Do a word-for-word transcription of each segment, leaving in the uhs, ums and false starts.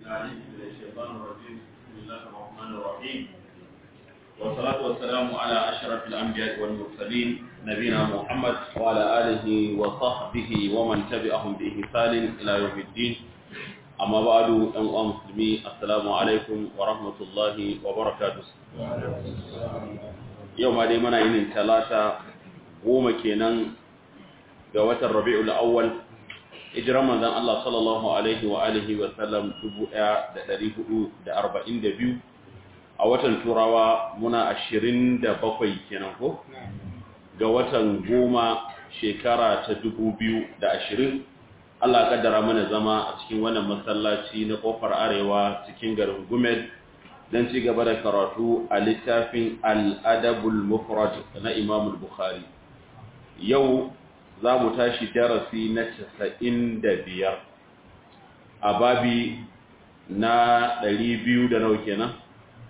العليم من الشيطان الرجيم بسم الله الرحمن الرحيم والصلاة والسلام على أشرف الأنبياء والمرسلين نبينا محمد وعلى آله وصحبه ومن تبعهم بإحسان إلى يوم الدين أما بعد أيها المسلمين السلام عليكم ورحمة الله وبركاته يوم هذه منا إن ثلاثة goma kenan ga watan Rabi'ul Awwal hijiran manzon Allah sallallahu alaihi wa alihi wa sallam dubu ɗaya da ɗari hudu da arba'in da biyu a watan Turawa muna ashirin da bakwai kenan ko ga watan goma shekara ta dubu biyu da ashirin Allah ya kaddara mana zama a cikin wannan masallaci na kofar arewa cikin garin Gumel dan ci gaba da karatu a littafin Al-Adabul Mufrad na Imam Bukhari yau za mu tashi darasi na casa'in da biyar a babi na ɗari biyu da nau kenan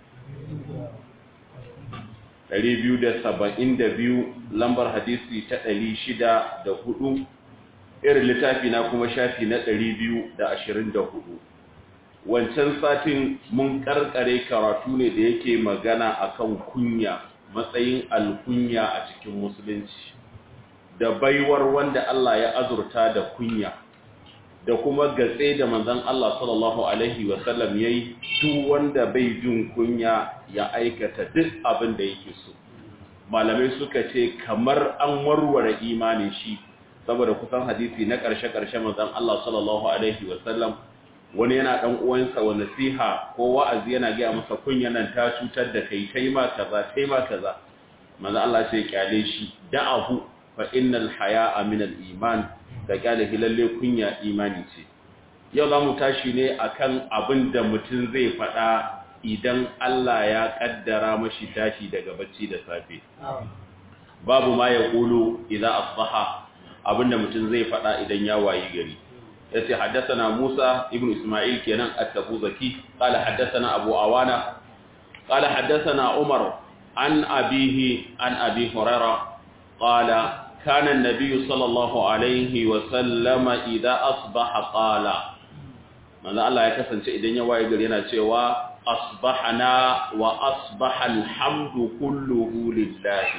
ɗari biyu da saba'in da biyu lambar hadisi ta ɗari shida da hudu irin littafi na kuma shafi na ɗari biyu da ashirin da hudu wancan satin mun karkare karatu ne da yake magana akan kunya matsayin alkunya a cikin musulunci da baiwar wanda Allah ya azurta da kunya da kuma gatse da manzon Allah sallallahu alaihi wasallam yayi duk wanda bai jin kunya ya aikata duk abin da yake so malamai suka ce kamar an warware imanin shi saboda kusan hadisi na karshe-karshe manzon Allah sallallahu alaihi wasallam wani yana dan uwansa wa nasiha ko wa'azi yana ga masa kunya nan ta cutar da kai kai ma kaza kai ma kaza manzon Allah sai kyale shi da'ahu fa innal haya'a min al-iman da kyale lalle kunya imani ce yau zamu tashi ne akan abin da mutum zai faɗa idan Allah ya kaddara mashi tashi daga bacci da safe babu ma ya qulu idza asbaha abinda mutum zai faɗa idan ya wayi gari yace haddathana Musa ibn Isma'il kenan at-Tabuzaki qala haddathana Abu Awana qala haddathana Umar an abihi an Abi Hurairah qala كان النبي صلى الله عليه وسلم إذا أصبح قال ماذا الله يكسن سيدنا يواي قال ينا سوى أصبحنا وأصبح الحمد كله لله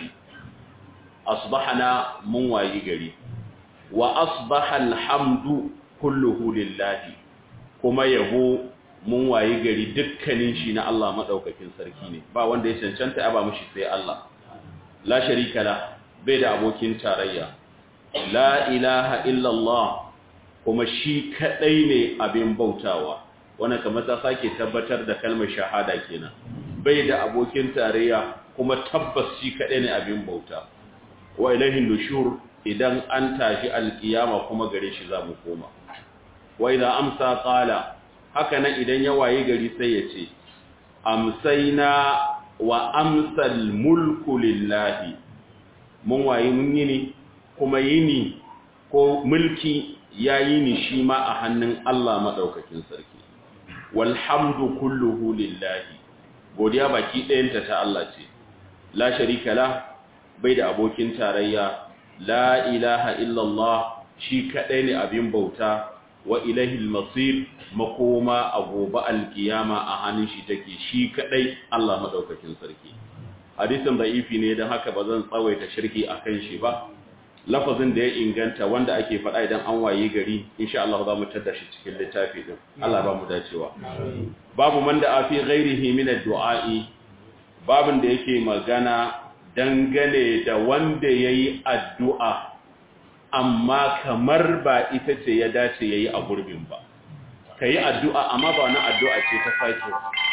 أصبحنا من واي قال وأصبح الحمد كله لله كما يهو من واي قال دكنين شينا الله مدوككين سركيني با وان دي سنشانت أبا مشي سي الله لا شريك له bai da abokin tarayya la ilaha illallah kuma shi kadai ne abin bautawa wannan kamar ta sake tabbatar da kalmar shahada kenan bai da abokin tarayya kuma tabbas shi kadai ne abin bauta wa ilahin nushur idan an tashi alkiyama kuma gare shi zamu koma wa idza amsa qala haka nan idan ya waye gari sai ya ce amsayna wa amsal mulku lillahi mun waye mun yini kuma yini ko mulki ya yini shi ma a hannun Allah madaukakin sarki walhamdu kulluhu lillahi godiya baki ɗayanta ta Allah ce la sharika la bai da abokin tarayya la ilaha illallah shi kadai ne abin bauta wa ilahil masir makoma a gobe alkiyama a hannun shi take shi kadai Allah madaukakin sarki hadisin da'ifi ne don haka ba zan tsawaita shirki a kan shi ba lafazin da ya inganta wanda ake faɗa idan an waye gari insha Allah za mu tada shi cikin littafi din Allah ba mu dacewa babu man da afi ghairihi min ad-du'a'i babin da yake magana dangane da wanda yayi addu'a amma kamar ba ita ce ya dace yayi a gurbin ba kai addu'a amma ba na addu'a ce ta sake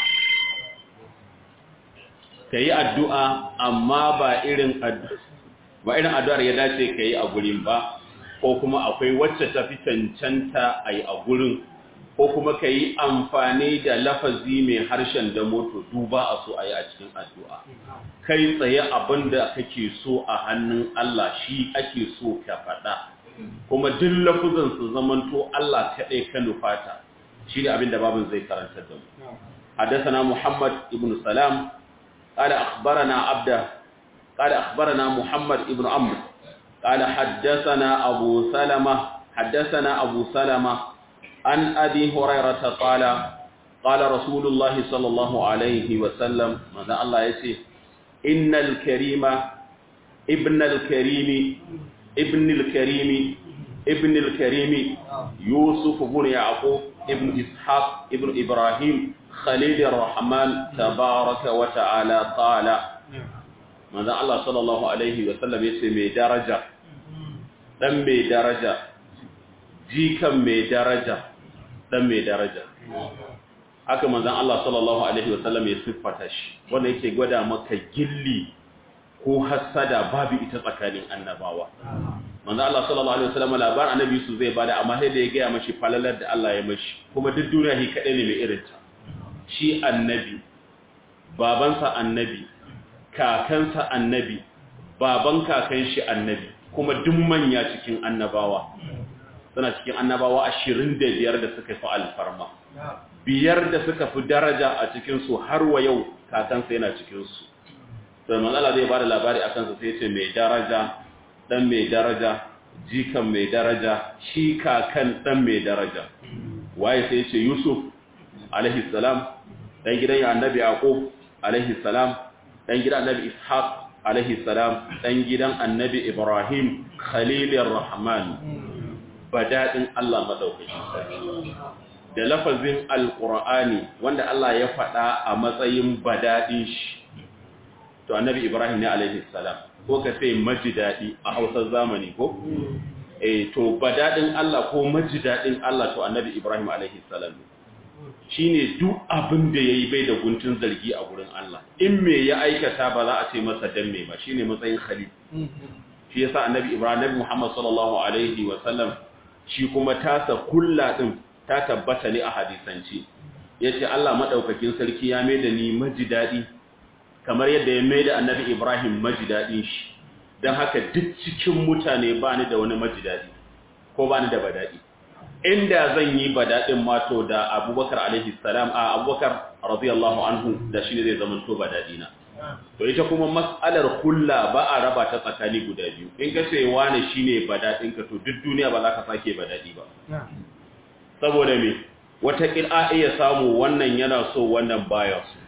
ka yi addu'a amma ba irin addu'ar ya dace ka yi a gurin ba ko kuma akwai wacce ta fi cancanta a yi a gurin ko kuma ka yi amfani da lafazi mai harshen da moto duba a so a yi a cikin addu'a kai tsaye abin da kake so a hannun Allah shi ake so ka faɗa kuma duk lafuzan su zamanto Allah kaɗai ka nufata shi ne abin da babin zai karantar da mu حدثنا محمد ابن سلام قال أخبرنا عبده قال أخبرنا محمد ابن عمرو قال حدثنا أبو سلمة حدثنا أبو سلمة عن أبي هريرة قال qala rasulullahi sallallahu alaihi wa sallam manzo Allah yace innal karima ibnal karimi ibnil karimi ibnil karimi yusuf ibn yaqub ibn ishaq ibn ibrahim khalil ar-rahman tabaraka wa ta'ala qala manzo Allah sallallahu alaihi wa sallam yace mai daraja dan mai daraja jikan mai daraja dan mai daraja haka manzon Allah sallallahu alaihi wasallam ya siffata shi wanda yake gwada maka gilli ko hasada babu ita tsakanin annabawa manzon Allah sallallahu alaihi wasallam labarin annabi su zai bada amma sai da ya ga mashi falalar da Allah ya mashi kuma duk duniya shi kadai ne mai irin ta shi annabi babansa annabi kakansa annabi baban kakan shi annabi kuma duk manya cikin annabawa suna cikin annabawa ashirin da biyar da suka fi alfarma biyar da suka fi daraja a cikinsu har wa yau kakansa yana cikinsu sai manzala zai ba da labari a kansa sai ce mai daraja dan mai daraja jikan mai daraja shi kakan dan mai daraja waye sai ce yusuf alaihi salam dan gidan annabi yaqub alaihi salam dan gidan annabi ishaq alaihi salam dan gidan annabi ibrahim khalilur rahman badadin Allah madaukakin sarki da lafazin alqur'ani wanda Allah ya faɗa a matsayin badadin shi to annabi ibrahim ne alaihi salam ko ka sai majidadi a Hausar zamani ko eh to badadin Allah ko majidadin Allah to annabi ibrahim alaihi salam shine duk abin da yayi bai da guntun zargi a gurin Allah in me ya aikata ba za a ce masa dan me ba shine matsayin khalil shi yasa annabi ibrahim nabi muhammad sallallahu alaihi wa sallam shi kuma tasa kulla din ta tabbata ne a hadisance yace Allah madaukakin sarki ya maida ni majidadi kamar yadda ya maida annabi Ibrahim majidadin shi dan haka duk cikin mutane ba ni da wani majidadi ko ba ni da badadi inda zan yi badadin mato da Abubakar alaihi salam a Abubakar radiyallahu anhu da shi ne zai zama to badadina to ita kuma mas'alar kulla ba a raba ta tsakani guda biyu in ka ce wani shine badadin ka to duk duniya ba za ka sake badadi ba saboda me wata qira'a iya samu wannan yana so wannan baya so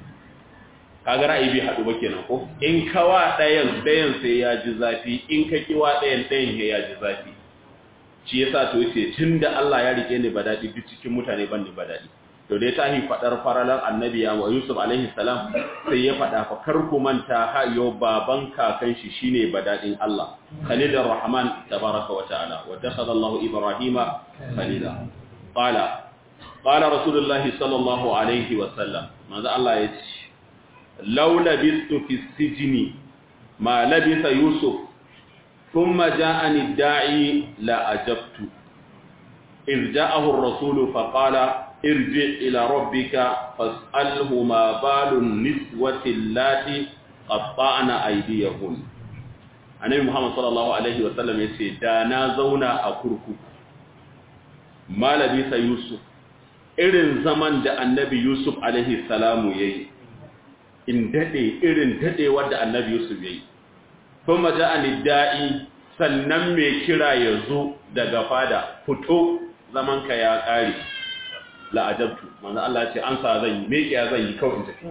kaga ra'ayi bi hadu ba kenan ko in kawa dayan dayan sai ya ji zafi in ka kiwa dayan dayan ya ji zafi shi yasa to yace tunda Allah ya rike ni badadi duk cikin mutane ban ni badadi to dai tahi fadar faralan annabi ya wa Yusuf alaihi salam sai ya fada fa kar ku manta ha yo baban kakan shi shine badadin Allah Khalilur Rahman tabaraka wa ta'ala wa takhadha Allah Ibrahima khalila qala qala Rasulullah sallallahu alaihi wa sallam manzo Allah yace law labistu fi sijni ma labisa Yusuf thumma ja'ani ad-da'i la ajabtu إذ جاءه الرسول فقال ارجع إلى ربك فاسأله ما بال النسوة اللاتي قطعن أيديهن النبي محمد صلى الله عليه وسلم يقول دانا زونا أكركو ما لبث يوسف irin zaman da annabi Yusuf alaihi salamu yayi in dade irin dade wanda annabi Yusuf yayi kuma ja'ani da'i sannan me kira yazo daga fada fito zaman ka ya kare la ajabtu manzo Allah ya ce an sa zan yi me kiya zan yi kawai in tafi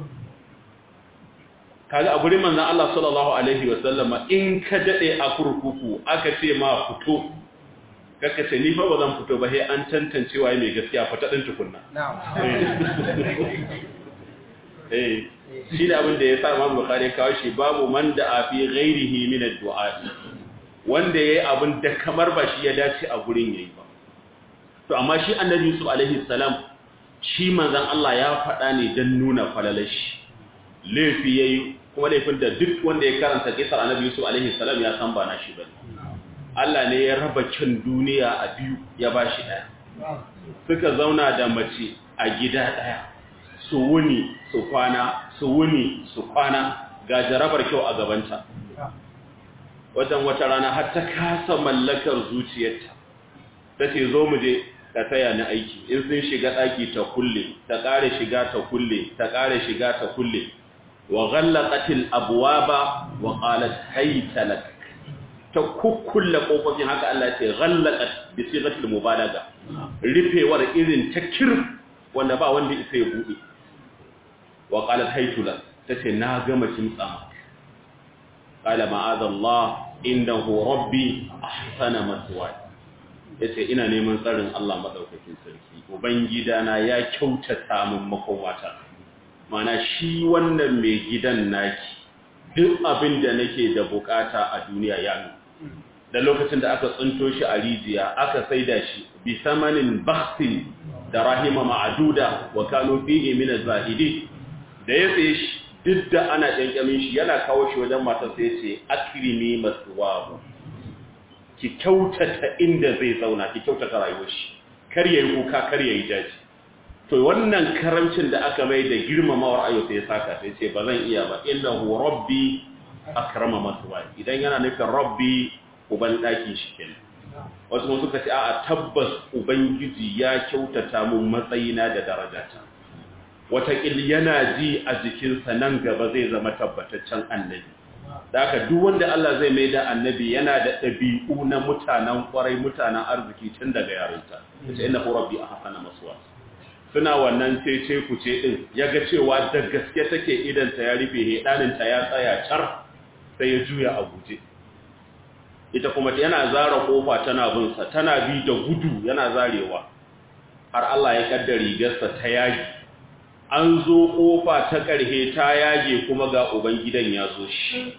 kaga a gurin manzo Allah sallallahu alaihi wasallama in ka dade a kurkuku aka ce ma fito kaka ce ni fa ba zan fito ba sai an tantance waye mai gaskiya fata din tukunna eh shi da abin da ya sa Imam Bukhari kawo shi babu man da afi ghairihi min ad-du'a wanda yayi abin da kamar ba shi ya dace a gurin yayi ba to amma shi annabi Yusuf alaihi salam shi manzon Allah ya faɗa ne dan nuna falalashi laifi yayi kuma laifin da duk wanda ya karanta kisar annabi Yusuf alaihi salam ya san ba na shi bane Allah ne ya raba kin duniya a biyu ya bashi daya suka zauna da mace a gida daya su wuni su kwana su wuni su kwana ga jarabar kyau a gabanta wajen wata rana har ta kasa mallakar zuciyarta tace zo mu je ka taya ni aiki in sun shiga daki ta kulle ta kare shiga ta kulle ta kare shiga ta kulle wa ghallaqatil abwaba wa qalat hayta lak ta kukkulle kofofin haka Allah ya ce ghallaqat bi sigatil mubalaga rufewar irin ta kir wanda ba wanda isa ya buɗe wa qalat haytula tace na gama kimtsa qala ma'azallah innahu rabbi ahsana maswaya yace ina neman tsarin Allah madaukakin sarki ubangidana ya kyautata min makomata mana shi wannan mai gidan naki duk abin da nake da bukata a duniya ya nuna da lokacin da aka tsinto shi a rijiya aka saida shi bi samanin bakhsin da rahima ma'aduda wa kanu fihi min az-zahidi da ya tsaye shi duk da ana kankamin shi yana kawo shi wajen matar sai yace akrimi maswahu ki kyautata inda zai zauna ki kyautata rayuwar shi kar yayi kuka kar yayi jaji to wannan karamcin da aka mai da girmamawar ayo sai saka sai ce bazan iya ba innahu rabbi akrama maswahu idan yana nufin rabbi uban ɗakin shi kenan wasu mun suka ce a tabbas ubangiji ya kyautata mun matsayina da darajata wataƙil yana ji a jikinsa nan gaba zai zama tabbataccen annabi da haka duk wanda Allah zai mai da annabi yana da ɗabi'u na mutanen ƙwarai mutanen arziki tun daga yarinta yace inna rabbi ahsana maswa suna wannan cece kuce din yaga cewa da gaske take idan ta ya rufe hedanin ta ya tsaya car sai ya juya a guje ita kuma yana zara kofa tana bin sa tana bi da gudu yana zarewa har Allah ya kaddara rigarsa ta yage an zo kofa ta karhe ta yage kuma ga ubangidan ya zo shi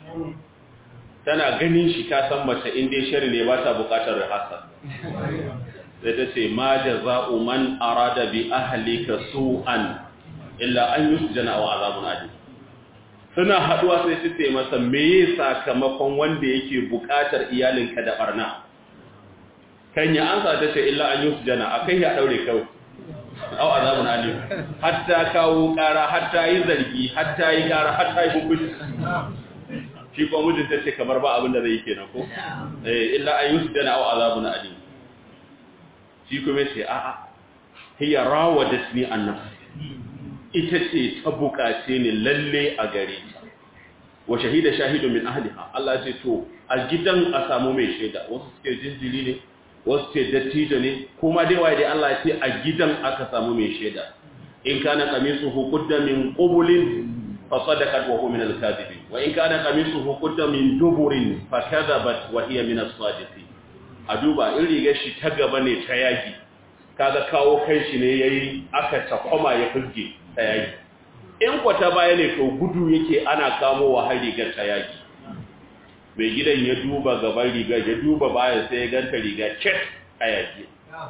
tana ganin shi ta san mace inda shari ne ba ta bukatar rahasa sai ta ce ma jaza'u man arada bi ahlika su'an illa an yusjana wa azabun alim suna haduwa sai su ce masa meye sakamakon wanda yake bukatar iyalinka da barna kan ya ansa ta ce illa an yusjana akai ya daure kawai aw azabun alim hatta kawo kara hatta yi zargi hatta yi kara hatta yi hukunci shi ko mujin ta ce kamar ba abin da zai yi kenan ko eh illa an yusjana aw azabun alim shi kuma ce a a hiya rawadatni an nafsi ita ce ta bukace ni lalle a gare ta wa shahida shahidun min ahliha Allah ce to a gidan a samu mai shaida wasu suke jinjiri ne wasu ce dattijo ne kuma dai waye dai Allah ya ce a gidan aka samu mai shaida in kana qamisuhu qudda min qubulin fa sadaqat wa huwa min al-kadhibin wa in kana qamisuhu qudda min duburin fa kadhabat wa hiya min as-sadiqin a duba in rigar shi ta gaba ne ta yaki kaga kawo kai shi ne yayi aka takoma ya furge ta yaki in kwata baya ne to gudu yake ana kamo wa har rigar ta yaki mai gidan ya duba gaban rigar ya duba baya sai ya ganta riga cek a yaki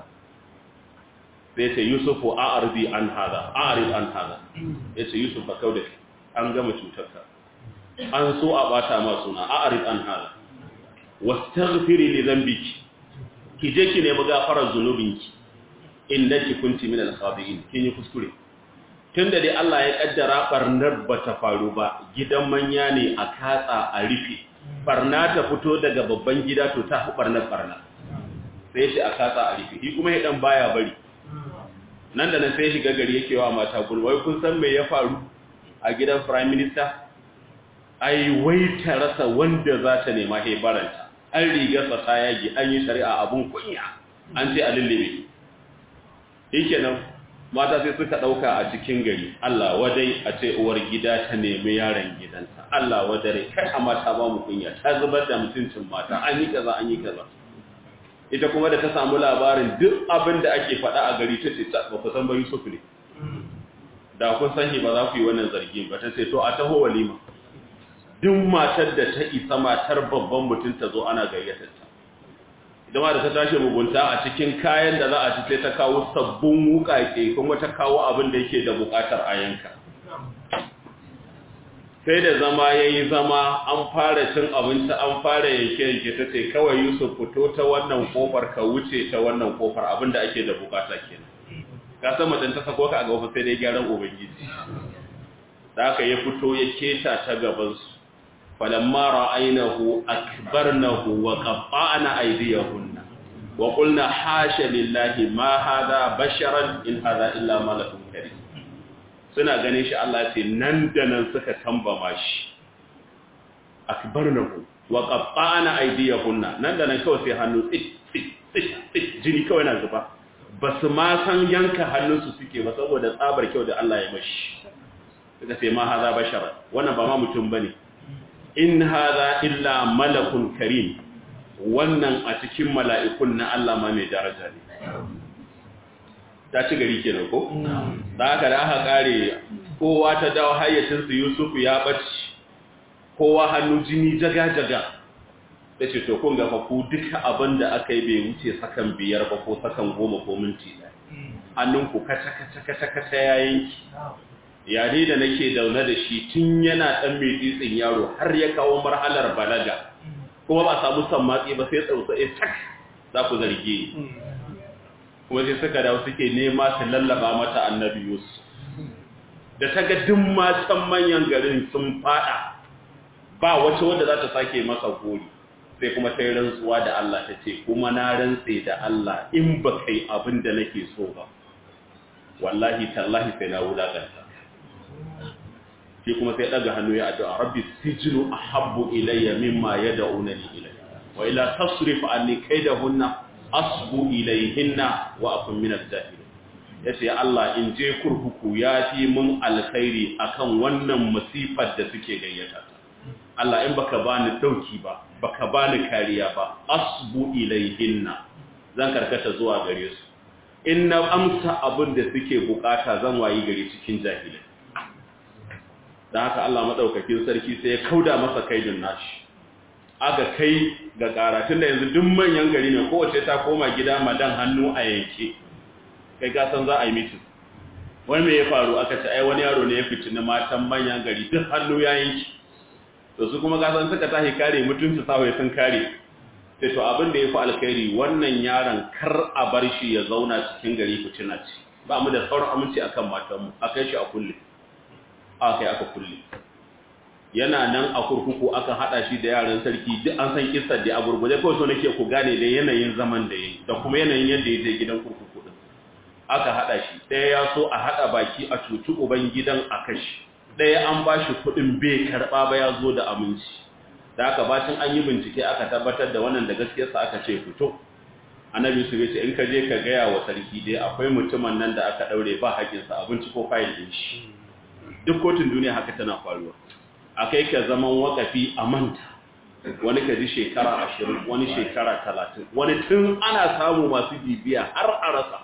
sai ce yusufu a'arbi an hada a'arib an hada yace yusuf ba kauda an gama cutarka an so a bata ma suna a'arib an hada wastaghfiri li dhanbiki ki je ki nemi gafarar zunubinki innaki kunti min al-khabi'in kin yi kuskure tunda dai Allah ya kaddara barnar bata faru ba gidan manya ne a katsa a rufe barna ta fito daga babban gida to ta hu barnar barna sai shi a katsa a rufe shi kuma dan baya bari nan da nan sai shi gagari yake wa mata gulwai kun san me ya faru a gidan prime minister ai wai ta rasa wanda za ta nema he baranta an riga sa yagi an yi shari'a abun kunya an ce a lullube shikenan mata sai suka dauka a cikin gari Allah wadai a ce uwar gida ta nemi yaron gidanta Allah wadare kai a mata ba mu kunya ta zubar da mutuncin mata an yi kaza an yi kaza ita kuma da ta samu labarin duk abin da ake faɗa a gari ta ce ba ku san ba Yusuf ne da kun san shi ba za ku yi wannan zargin ba ta ce to a taho walima duk matar da ta isa matar babban mutum ta zo ana gayyatar ta idan ma da ta tashi mugunta a cikin kayan da za a ci sai ta kawo sabbin wukake kuma ta kawo abin da yake da bukatar a yanka sai da zama yayi zama an fara cin abinci an fara yanke yanke ta ce kawai Yusuf fito ta wannan kofar ka wuce ta wannan kofar abin da ake da bukata kenan ka san mutum ta sako ka a gaba sai dai gyaran ubangiji da aka ya fito ya keta ta gaban su falamma ra'aynahu akbarnahu wa qatta'na aydiyahunna wa qulna hasha lillahi ma hadha basharan in hadha illa malakun karim suna ganin shi Allah ce nan da nan suka tambama shi akbarnahu wa qatta'na aydiyahunna nan da nan kawai sai hannu tsit tsit tsit jini kawai na zuba ba su ma san yanka hannunsu suke ba saboda tsabar kyau da Allah ya mashi suka ce ma haza bashara wannan ba ma mutum bane in haza illa malakun karim wannan a cikin mala'ikun na Allah ma mai daraja ne ta ci gari kenan ko da haka da aka kare kowa ta dawo hayyacinsu Yusuf ya bace kowa hannu jini jaga-jaga da ce to kun gafa ku duka abin da aka yi bai wuce sakan biyar ba ko sakan goma ko minti ɗaya hannunku kata-kata-kata ya yanki yare da nake daune da shi tun yana ɗan mai tsitsin yaro har ya kawo marhalar balaga kuma ba samu san matsi ba sai tsautsaye tak za ku zarge kuma sai suka dawo suke nema su lallaba mata annabi Yusuf da ta ga duk matan manyan garin sun fada ba wacce wanda za ta sake masa gori sai kuma ta yi rantsuwa da Allah ta ce kuma na rantse da Allah in ba kai abin da nake so ba wallahi tallahi sai na wulakanta shi kuma sai daga hannu ya addu'a rabbi sijnu ahabbu ilayya mimma yad'unani ilayhi wa ila tasrif anni kaydahunna asbu ilayhinna wa akun min al-jahilin yace Allah in je kurkuku yafi mun alkhairi akan wannan musifar da suke gayyata Allah in baka bani dauki ba baka bani kariya ba asbu ilayhinna zan karkata zuwa gare su in na amsa abin da suke bukata zan wayi gare cikin jahilai dan haka Allah madaukakin sarki sai ya kauda masa kaidin nashi aga kai ga karatun da yanzu duk manyan gari ne kowace ta koma gida madan hannu a yanke kai ka san za a yi mitin wani me ya faru aka ce ai wani yaro ne ya fice na matan manyan gari duk hannu ya yanke to su kuma gasan suka tashi kare mutunci sawai sun kare sai to abin da ya fi alkhairi wannan yaron kar a bar shi ya zauna cikin gari fitina ce ba mu da sauran aminci akan matanmu akai shi a kulle aka yi aka kulle yana nan a kurkuku aka hada shi da yaran sarki duk an san kissar da a gurguje kawai so nake ku gane da yanayin zaman da yayi da kuma yanayin yadda ya je gidan kurkuku din aka hada shi ɗaya ya so a hada baki a cuci uban gidan a kashi ɗaya an ba shi kuɗin bai karɓa ba ya zo da aminci da aka bacin an yi bincike aka tabbatar da wannan da gaskiyarsa aka ce fito annabi su ce in ka je ka gaya wa sarki dai akwai mutumin nan da aka ɗaure ba haƙinsa abinci ko fayil ɗin shi duk kotun duniya haka tana faruwa akai ka zaman wakafi a manta wani ka ji shekara ashirin wani shekara talatin wani tun ana samu masu bibiya har a rasa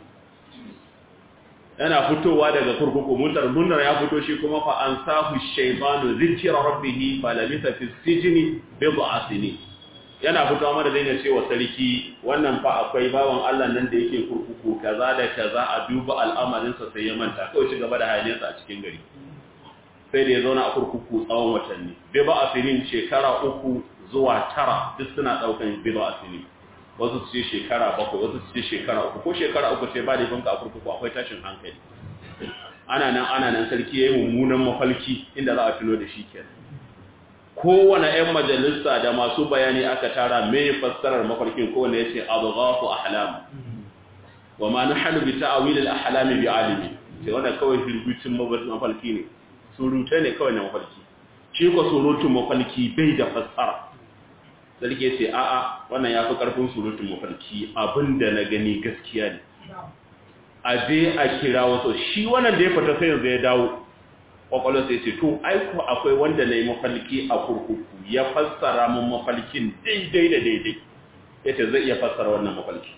yana fitowa daga kurkuku muntar munnar ya fito shi kuma fa an sahu shaytanu zikra rabbih fa labisa fi sijni bid'a sini yana fitowa mada zai ne cewa sarki wannan fa akwai bawan Allah nan da yake kurkuku kaza da kaza a duba al'amarin sa sai ya manta kawai ci gaba da hayaniyarsa a cikin gari sai da ya zauna a kurkuku tsawon watanni bid'a sinin shekara uku zuwa tara duk suna daukan bid'a sinin wasu su ce shekara bakwai wasu su ce shekara uku ko shekara uku ce ba da banka a kurkuku akwai tashin hankali ana nan ana nan sarki ya yi mummunan mafalki inda za a tuno da shi kenan kowane 'yan majalisa da masu bayani aka tara mai fassarar mafarkin kowane ya ce adghafu ahlam wa ma nahnu bi ta'wil al-ahlam bi alimi sai wannan kawai hirgucin mafalki ne surutai ne kawai na mafalki shi ko surutun mafalki bai da fassara sarki ce a'a wannan ya fi ƙarfin surutun mafarki abinda na gani gaskiya ne a je a kira wasu shi wannan da ya fita sai yanzu ya dawo ƙwaƙwalon sai ce to aiko akwai wanda na yi mafarki a kurkuku ya fassara mun mafarkin daidai da daidai ya ce zai iya fassara wannan mafarki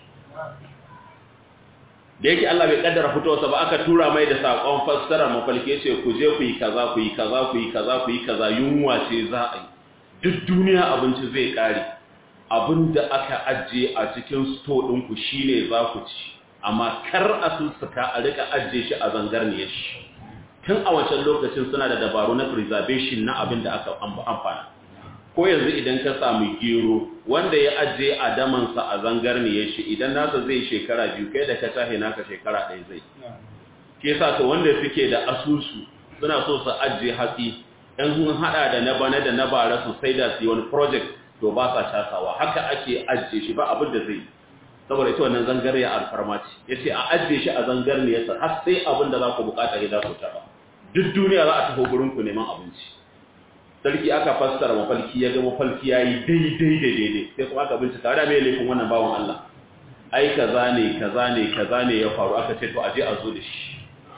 da yake Allah bai kaddara fitowarsa ba aka tura mai da saƙon fassara mafarki ya ce ku je ku yi kaza ku yi kaza ku yi kaza ku yi kaza yunwa ce za a yi duk duniya abinci zai kare abinda aka ajiye a cikin sto ɗinku shi ne za ku ci amma kar a sussuka a rika ajiye shi a zangarniyar shi tun a wancan lokacin suna da dabaru na preservation na abin da aka amfana ko yanzu idan ka samu gero wanda ya ajiye a damansa a zangarniyar shi idan nasa zai shekara biyu kai da ka tahe naka shekara ɗaya zai ke sa to wanda suke da asusu suna so su ajiye hatsi in sun hada da na bana da na bara su sai da su yi wani project to ba sa shasawa haka ake ajiye shi ba abin da zai saboda ita wannan zangarniya alfarma ce ya ce a ajiye shi a zangarniyarsa har sai abin da za ku bukata ya za ku taɓa duk duniya za a taho gurin ku neman abinci sarki aka fassara mafalki ya ga mafalki ya yi daidai da daidai sai kuma aka bincika da mai laifin wannan bawan Allah ai kaza ne kaza ne kaza ne ya faru aka ce to aje a zo da shi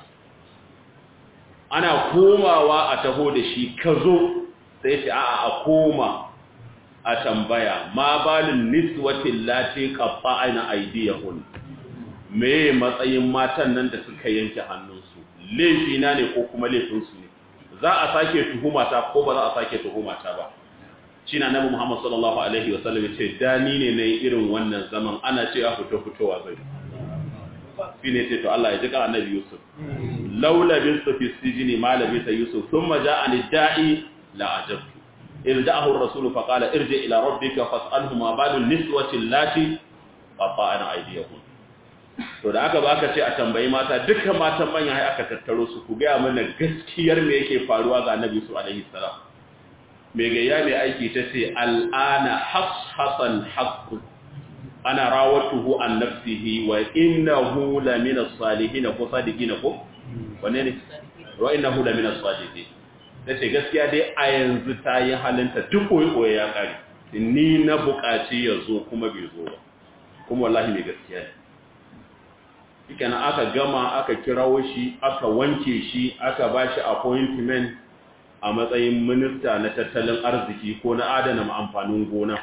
ana komawa a taho da shi ka zo sai ce a'a a koma a tambaya ma balin niswatin lati qatta'na aydiyahun me matsayin matan nan da suka yanke hannunsu laifina ne ko kuma laifinsu ne za a sake tuhumata ko ba za a sake tuhumata ba shi na nabi Muhammad sallallahu alaihi wasallam ya ce dani ne na irin wannan zaman ana ce ya fito fitowa zai shi ne ce to Allah ya jika annabi Yusuf laula bisu fi sijini ma labisa Yusuf thumma ja'ani da'i la ajabtu irja'ahu ar-rasul fa qala irji ila rabbika fas'alhu ma balu niswati allati qata'na aydiyahum to da aka baka ce a tambayi mata dukkan matan manya hai aka tattaro su ku ga mana gaskiyar me yake faruwa ga annabi Yusuf alaihi salam mai gayya mai aiki ta ce al'ana hashasan haqqun ana rawatuhu an nafsihi wa innahu la min as-salihin ko sadiqin ko wanne ne wa innahu la min as-sadiqin tace gaskiya dai a yanzu ta yi halinta duk koyi koyi ya kare ni na buƙaci yazo kuma bai zo ba kuma wallahi mai gaskiya ne kikenan aka gama aka kirawo shi aka wanke shi aka bashi appointment a matsayin minista na tattalin arziki ko na adana amfanin gona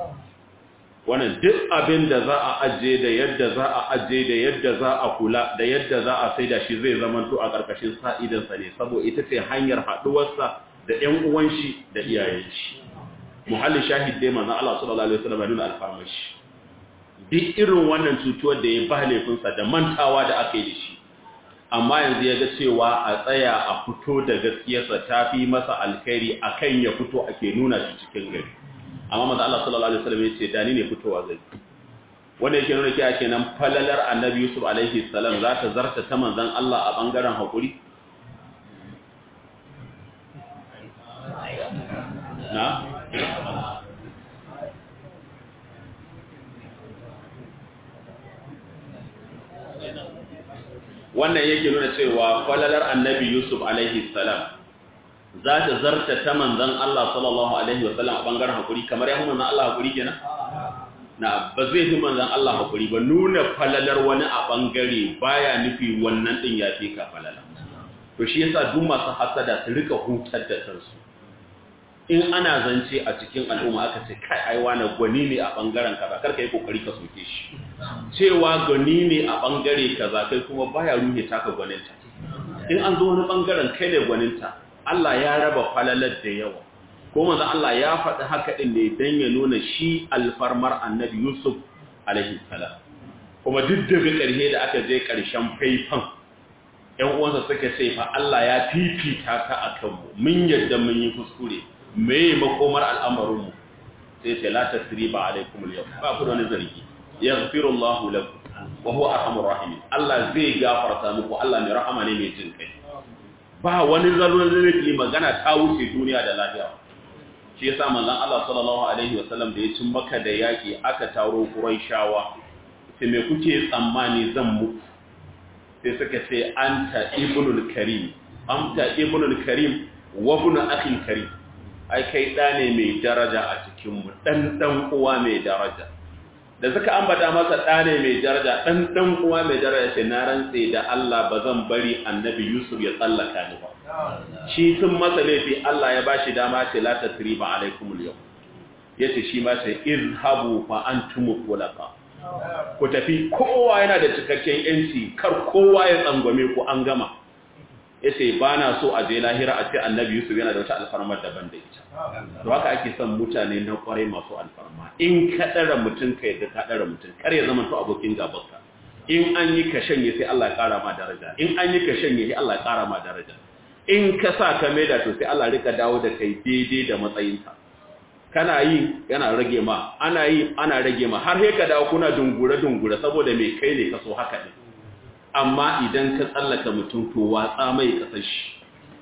wannan duk abin da za a aje da yadda za a aje da yadda za a kula da yadda za a saida shi zai zamanto a ƙarƙashin sa'idansa ne saboda ita ce hanyar haɗuwarsa da ƴan uwan shi da iyayen shi muhalli shahid dai manzo Allah sallallahu alaihi wasallam nuna alfarmashi duk irin wannan cutuwar da ya ba laifinsa da mantawa da aka yi da shi amma yanzu ya ga cewa a tsaya a fito da gaskiyarsa ta fi masa alkhairi akan ya fito ake nuna shi cikin gari amma manzo Allah sallallahu alaihi wasallam ya ce dani ne fitowa zai wanda yake nuna kiyaye kenan falalar annabi Yusuf alaihi salam za ta zarta ta manzon Allah a bangaren hakuri na wannan yake nuna cewa falalar annabi Yusuf alaihi salam za ta zarta ta manzon Allah sallallahu alaihi wasallam a bangaren hakuri kamar yayin manzon Allah hakuri kenan na ba zai fi manzon Allah hakuri ba nuna falalar wani a bangare baya nufi wannan din ya fi ka falala to shi yasa duk masu hasada su rika hutar da kansu in ana zance a cikin al'umma aka ce kai ai wani gwani ne a bangaren kaza karka yi kokari ka soke shi cewa gwani ne a bangare kaza kai kuma baya ruhe taka gwaninta in an zo wani bangaren kai ne gwaninta Allah ya raba falalar da yawa ko manzo Allah ya faɗi haka din ne dan ya nuna shi alfarmar annabi Yusuf alaihi salam kuma duk daga ƙarshe da aka je ƙarshen faifan ƴan uwansa suka ce fa Allah ya fifita ka akan mu mun yadda mun yi kuskure me makomar al'amarin mu sai ce la tasriba alaikum al-yawm ba ku da wani zargi yaghfiru Allahu lakum wa huwa arhamur rahim Allah zai gafarta muku Allah mai rahama ne mai jin kai ba wani zalunci zai magana ta wuce duniya da lafiya shi yasa manzon Allah sallallahu alaihi wasallam da ya cin maka da yaki aka taro Quraishawa sai me kuke tsammani zan muku sai suka ce anta ibnul karim anta ibnul karim wa ibn akhil karim ai kai da ne mai daraja a cikin mu dan dan uwa mai daraja da suka ambata masa da ne mai daraja dan dan uwa mai daraja sai na rantse da Allah bazan bari annabi Yusuf ya tsallaka ni ba shi sun masa laifi Allah ya bashi dama ce la tasriba alaikum al-yawm yace shi ma sai izhabu fa antum khulaqa ku tafi kowa yana da cikakken yanci kar kowa ya tsangwame ku an gama yace ba na so a je lahira a ce annabi Yusuf yana da wata alfarma daban da ita to haka ake son mutane na kwarai masu alfarma in ka dara mutun ka yadda ka dara mutun kar ya zama to abokin gabanka in an yi ka shanye sai Allah ya kara ma daraja in an yi ka shanye sai Allah ya kara ma daraja in ka sa ka maida to sai Allah rika dawo da kai daidai da matsayinka kana yi yana rage ma ana yi ana rage ma har sai ka dawo kuna dungure dungure saboda me kai ne ka so haka ne amma idan ka tsallaka mutum to watsa mai kasashi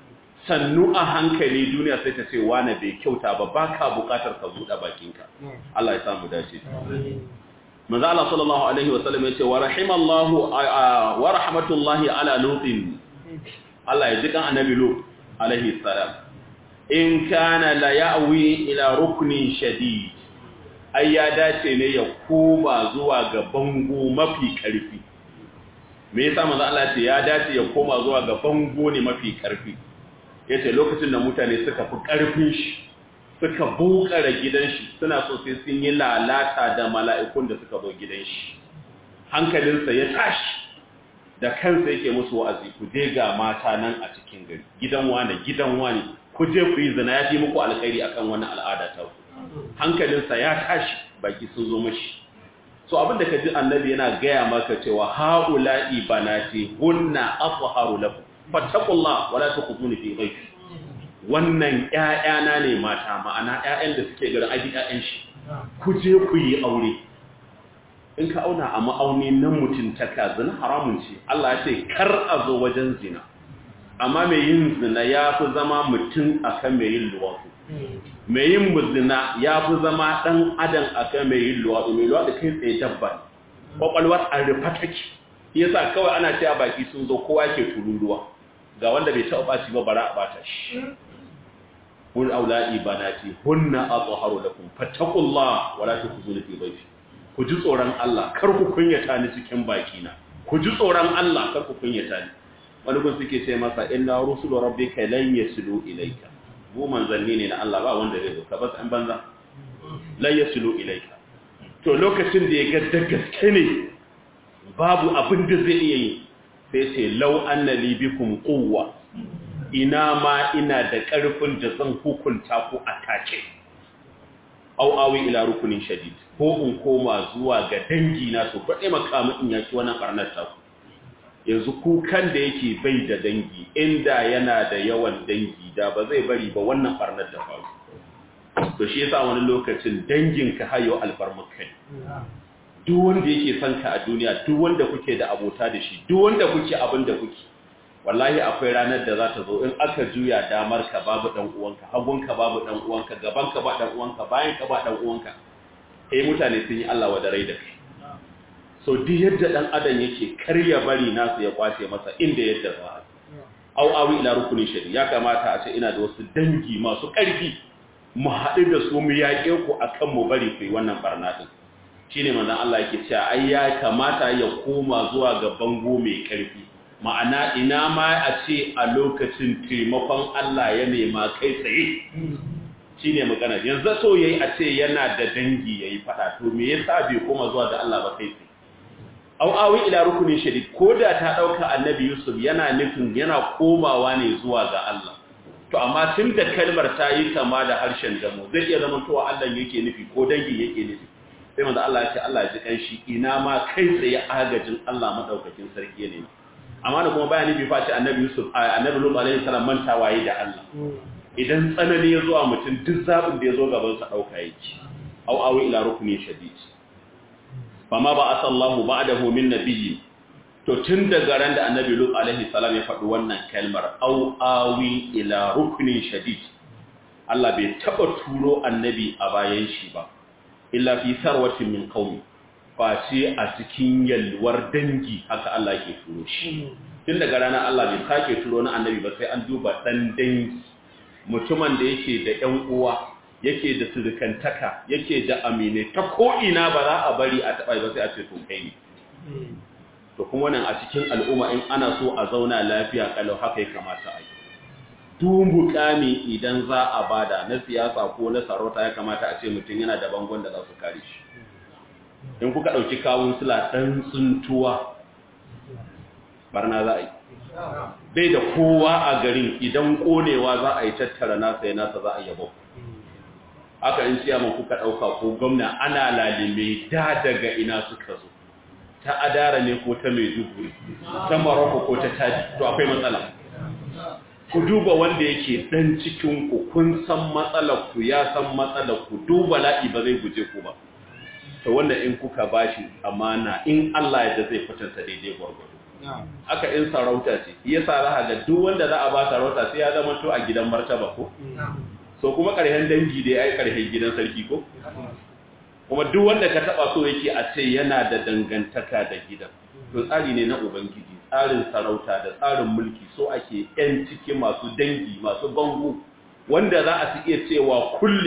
sannu a hankali duniya sai ta ce wane bai kyauta ba baka bukatar ka buɗe bakinka Allah ya samu dace manzo Allah sallallahu alaihi wasallam ya ce wa rahimallahu wa rahmatullahi ala lutin Allah ya ji kan annabi lut alaihi salam in kana la ya'wi ila ruknin shadid ai ya dace ne ya koma zuwa ga bango mafi ƙarfi. Me yasa manzo Allah ce ya dace ya koma zuwa ga bango ne mafi ƙarfi? Yace lokacin da mutane suka fi ƙarfin shi, suka bukara gidan shi, suna so sai sun yi lalata da mala'ikun da suka zo gidan shi. Hankalinsa ya tashi, da kansa yake musu wa'azi, ku je ga mata nan a cikin gari, gidan wane, gidan wane, ku je ku yi zina, ya fi muku alkhairi akan wannan al'ada ta ku. Hankalinsa ya tashi, baki sun zo mashi. So abin da ka ji annabi yana gaya maka cewa ha'ula'i banati hunna afharu lakum fattaqullah wala tukhzuni fi ghaybi. Wannan ƴaƴana ne mata, ma'ana ƴaƴan da suke garin aji ƴaƴan shi. Ku je ku yi aure. In ka auna a ma'auni nan mutuntaka, zina haramun ce. Allah ya ce kar a zo wajen zina. Amma mai yin zina ya fi zama mutum akan mai yin luwaɗi. Mai yin zina ya fi zama ɗan adam akan mai yin luwaɗi. Mai luwaɗi kai tsaye dabba ne. Kwakwalwar an rufa take. Yasa kawai ana cewa baki sun zo kowa ke tururuwa. Ga wanda bai taɓa ɓaci ba bara a ɓata shi. Kun aula'i banati hunna azharu lakum fattaqullah wala tukhzuni fi dhayfi. Ku ji tsoron Allah, kar ku kunyata ni cikin bakina. Ku ji tsoron Allah, kar ku kunyata ni. Wani gun suke ce masa inna rusulu rabbika lan yasilu ilayka. Mu manzanni ne na Allah, ba wanda zai zo ka bas an banza. Lan yasilu ilayka. To lokacin da ya ga da gaske ne babu abin da zai iya yi, sai ce law anna li bikum quwwa. Ina ma ina da ƙarfin da zan hukunta ku a take. Au awi ila rukunin shadid. Ko in koma zuwa ga dangi na su faɗi makamu in yaki wannan ɓarnar ta ku. Yanzu kukan da yake bai da dangi, inda yana da yawan dangi da ba zai bari ba wannan ɓarnar ta faru. To shi yasa wani lokacin danginka hayo albarmakai. Duk wanda yake son ka a duniya, duk wanda kuke da abota da shi, duk wanda kuke abin da kuke, wallahi akwai ranar da za ta zo in aka juya damar ka babu dan uwanka, hagun ka babu dan uwanka, gaban ka ba dan uwanka, bayan ka ba dan uwanka. Eh mutane sun yi Allah wa da rai da kai. So duk yadda dan adam yake karya bari nasu ya kwace masa inda yadda za a. Au awi ila rukunin shari, ya kamata a ce ina da wasu dangi masu ƙarfi mu haɗu da su mu yaƙe ku akan mu bari ku yi wannan barna din. Shine manzon Allah yake cewa ai ya kamata ya koma zuwa ga bango mai ƙarfi. Ma'ana ina ma a ce a lokacin taimakon Allah ya nema kai tsaye. Shine magana. Yanzu so yayi a ce yana da dangi yayi fada, to me yasa bai koma zuwa ga Allah ba kai tsaye? Au awi ila rukunin shadid, koda ta dauka annabi Yusuf yana nufin yana komawa ne zuwa ga Allah. To amma tun da kalmar ta yi kama da harshen damo, zai iya zama to Allah yake nufi ko dangi yake nufi. Sai manzo Allah ya ce Allah ya ji kanshi, ina ma kai tsaye agajin Allah madaukakin sarki ne. Amma da kuma bayani bai faci annabi Yusuf annabi Lut alaihi salam mantawa yi da Allah. Idan tsanani ya zuwa mutum duk zabin da ya zo gaban sa dauka yake. Au awi ila rukni shadid. Fama ba asallahu ba'dahu min nabiyyi. To tun daga ran da annabi Lut alaihi salam ya faɗi wannan kalmar au awi ila rukni shadid. Allah bai taba turo annabi a bayan shi ba. Illa fi sarwatin min qaumi. Face a cikin yalwar dangi haka Allah ke turo shi. Tun daga ranar Allah bai sake turo na annabi ba sai an duba dan dangi, mutumin da yake da ƴan uwa, yake da surukantaka, yake da amine, ta ko ina ba za a bari a taba ba sai a ce to kai ne. To kuma nan a cikin al'umma in ana so a zauna lafiya kalau haka ya kamata a yi. Duk mukami idan za a bada na siyasa ko na sarauta ya kamata a ce mutum yana da bangon da za su kare shi. In kuka ɗauki kawun sula ɗan tsuntuwa barna za a yi. Bai da kowa a garin idan ƙonewa za a yi tattara nasa ya nasa za a yabo. Aka in ciyaman kuka ɗauka ko gwamna ana lalime da daga ina suka zo. Ta Adara ne ko ta Maiduguri, ta Maroko ko ta Chadi, to akwai matsala. Ku duba wanda yake ɗan cikinku, kun san matsalar ku, ya san matsalar ku, duba la'i ba zai guje ku ba. To wanda in kuka bashi amana in Allah ya da zai kwatanta daidai gwargwado. Aka in sarauta ce, yasa za a ga duk wanda za a ba sarauta sai ya zama to a gidan martaba ko? So kuma ƙarshen dangi da ya yi ƙarshen gidan sarki ko? Kuma duk wanda ka taɓa so yake a ce yana da dangantaka da gidan. To tsari ne na Ubangiji, tsarin sarauta da tsarin mulki so ake ‘yan ciki masu dangi, masu bango, wanda za a iya cewa kulle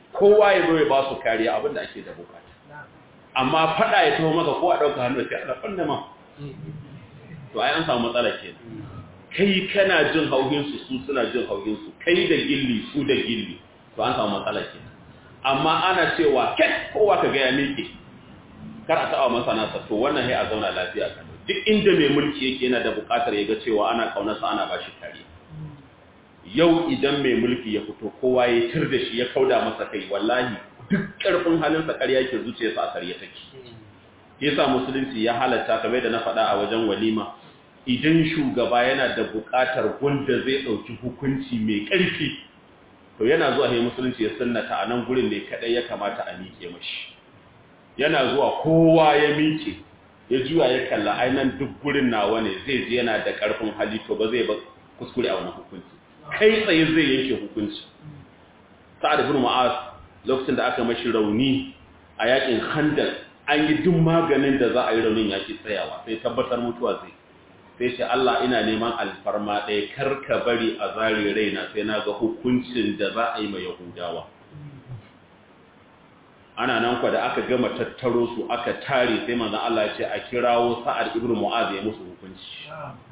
kowa ya zo ya ba su kariya abinda ake da bukata amma fada ya taho maka ko a dauka hannu sai Allah fanna ma to ai an samu matsala kenan kai kana jin hauhin su su suna jin hauhin su kai da gilli su da gilli to an samu matsala kenan amma ana cewa kai kowa ka ga ya miƙe kar a taɓa masa nasa to wannan sai a zauna lafiya kan duk inda mai mulki yake yana da buƙatar ya ga cewa ana kaunarsa ana ba shi kariya yau idan mai mulki ya fito kowa ya tir da shi ya kauda masa kai wallahi duk ƙarfin halinsa ƙarya yake zuciyarsa a ƙarya take yasa musulunci ya halatta kamar da na faɗa a wajen walima idan shugaba yana da buƙatar wanda zai ɗauki hukunci mai ƙarfi to yana zuwa sai musulunci ya sunnata a nan gurin ne kaɗai ya kamata a miƙe mashi yana zuwa kowa ya miƙe ya juya ya kalla ainan duk gurin nawa ne zai je yana da ƙarfin hali to ba zai ba kuskure a wani hukunci kai tsaye zai yanke hukunci sa'ad ibn mu'az lokacin da aka mashi rauni a yakin khandaq an yi duk maganin da za a yi raunin yaki tsayawa sai tabbatar mutuwa zai sai ce Allah ina neman alfarma ɗaya karka bari a zare raina sai na ga hukuncin da za a yi mai yahudawa ana nan kwa da aka gama tattaro su aka tare sai manzon Allah ya ce a kirawo sa'ad ibn mu'az ya musu hukunci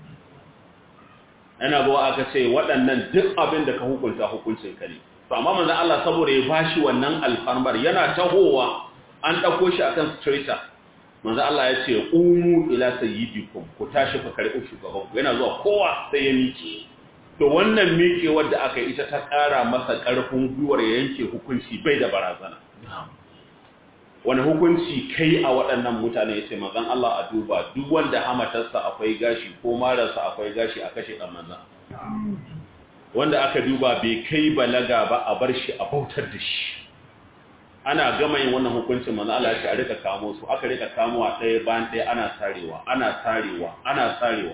ana zuwa aka ce waɗannan duk abin da ka hukunta hukuncin ka ne to amma manzon Allah saboda ya bashi wannan alfarmar yana tahowa an dauko shi akan stretcher manzon Allah ya ce umu ila sayyidikum ku tashi ku karɓi shugaban ku yana zuwa kowa sai ya miƙe to wannan miƙe wanda aka yi ita ta ƙara masa ƙarfin gwiwar ya yanke hukunci bai da barazana wani hukunci kai a waɗannan mutane ya ce manzon Allah a duba duk wanda hamatarsa akwai gashi ko mararsa akwai gashi a kashe ɗan manzan wanda aka duba bai kai balaga ba a bar shi a bautar da shi ana gama yin wannan hukuncin manzon Allah ya ce a rika kamo su aka rika kamowa ɗaya bayan ɗaya ana sarewa ana sarewa ana sarewa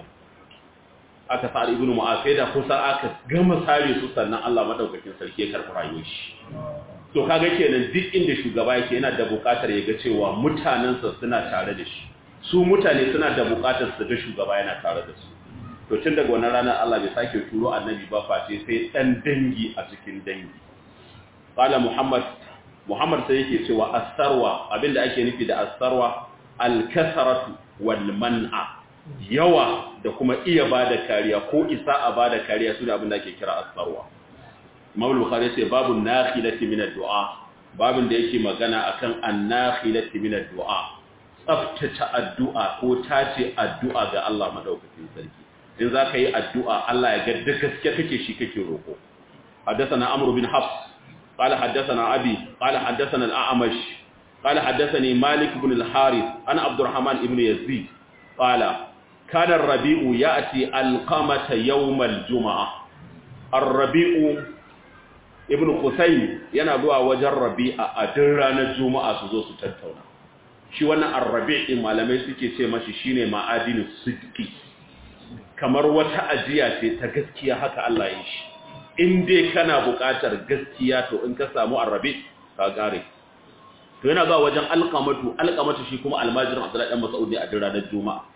aka sare ibnu mu'az sai da kusa aka gama sare su sannan Allah madaukakin sarki ya karɓi rayuwar shi to kaga kenan duk inda shugaba yake yana da buƙatar ya ga cewa mutanensa suna tare da shi su mutane suna da buƙatar su ga shugaba yana tare da su to tun daga wannan ranar Allah bai sake turo annabi ba face sai dan dangi a cikin dangi qala muhammad muhammad sai yake cewa as-sarwa abinda ake nufi da as-sarwa al-kasratu wal man'a yawa da kuma iya bada kariya ko isa a bada kariya su da abinda ake kira as-sarwa Imam Bukhari ce babu nakhilati min ad-du'a babin da yake magana akan an-nakhilati min ad-du'a tsaftace addu'a ko tace addu'a ga Allah madaukakin sarki in zaka yi addu'a Allah ya ga gaske kake shi kake roko haddathana Amr bin Hafs qala haddathana Abi qala haddathana al-A'mash qala haddathani Malik ibn al-Harith ana Abdurrahman ibn Yazid qala kana ar-rabi'u ya'ti al-qamata yawm al-jum'ah ar-rabi'u ibn Husayn yana zuwa wajen Rabi'a a duk ranar Juma'a su zo su tattauna shi wannan ar-Rabi' malamai suke ce mashi shine ma'adinus sidqi kamar wata ajiya ce ta gaskiya haka Allah ya shi in dai kana buƙatar gaskiya to in ka samu ar-Rabi' ka gare to yana zuwa wajen alqamatu alqamatu shi kuma almajirin Abdullahi dan Mas'ud ne a duk ranar Juma'a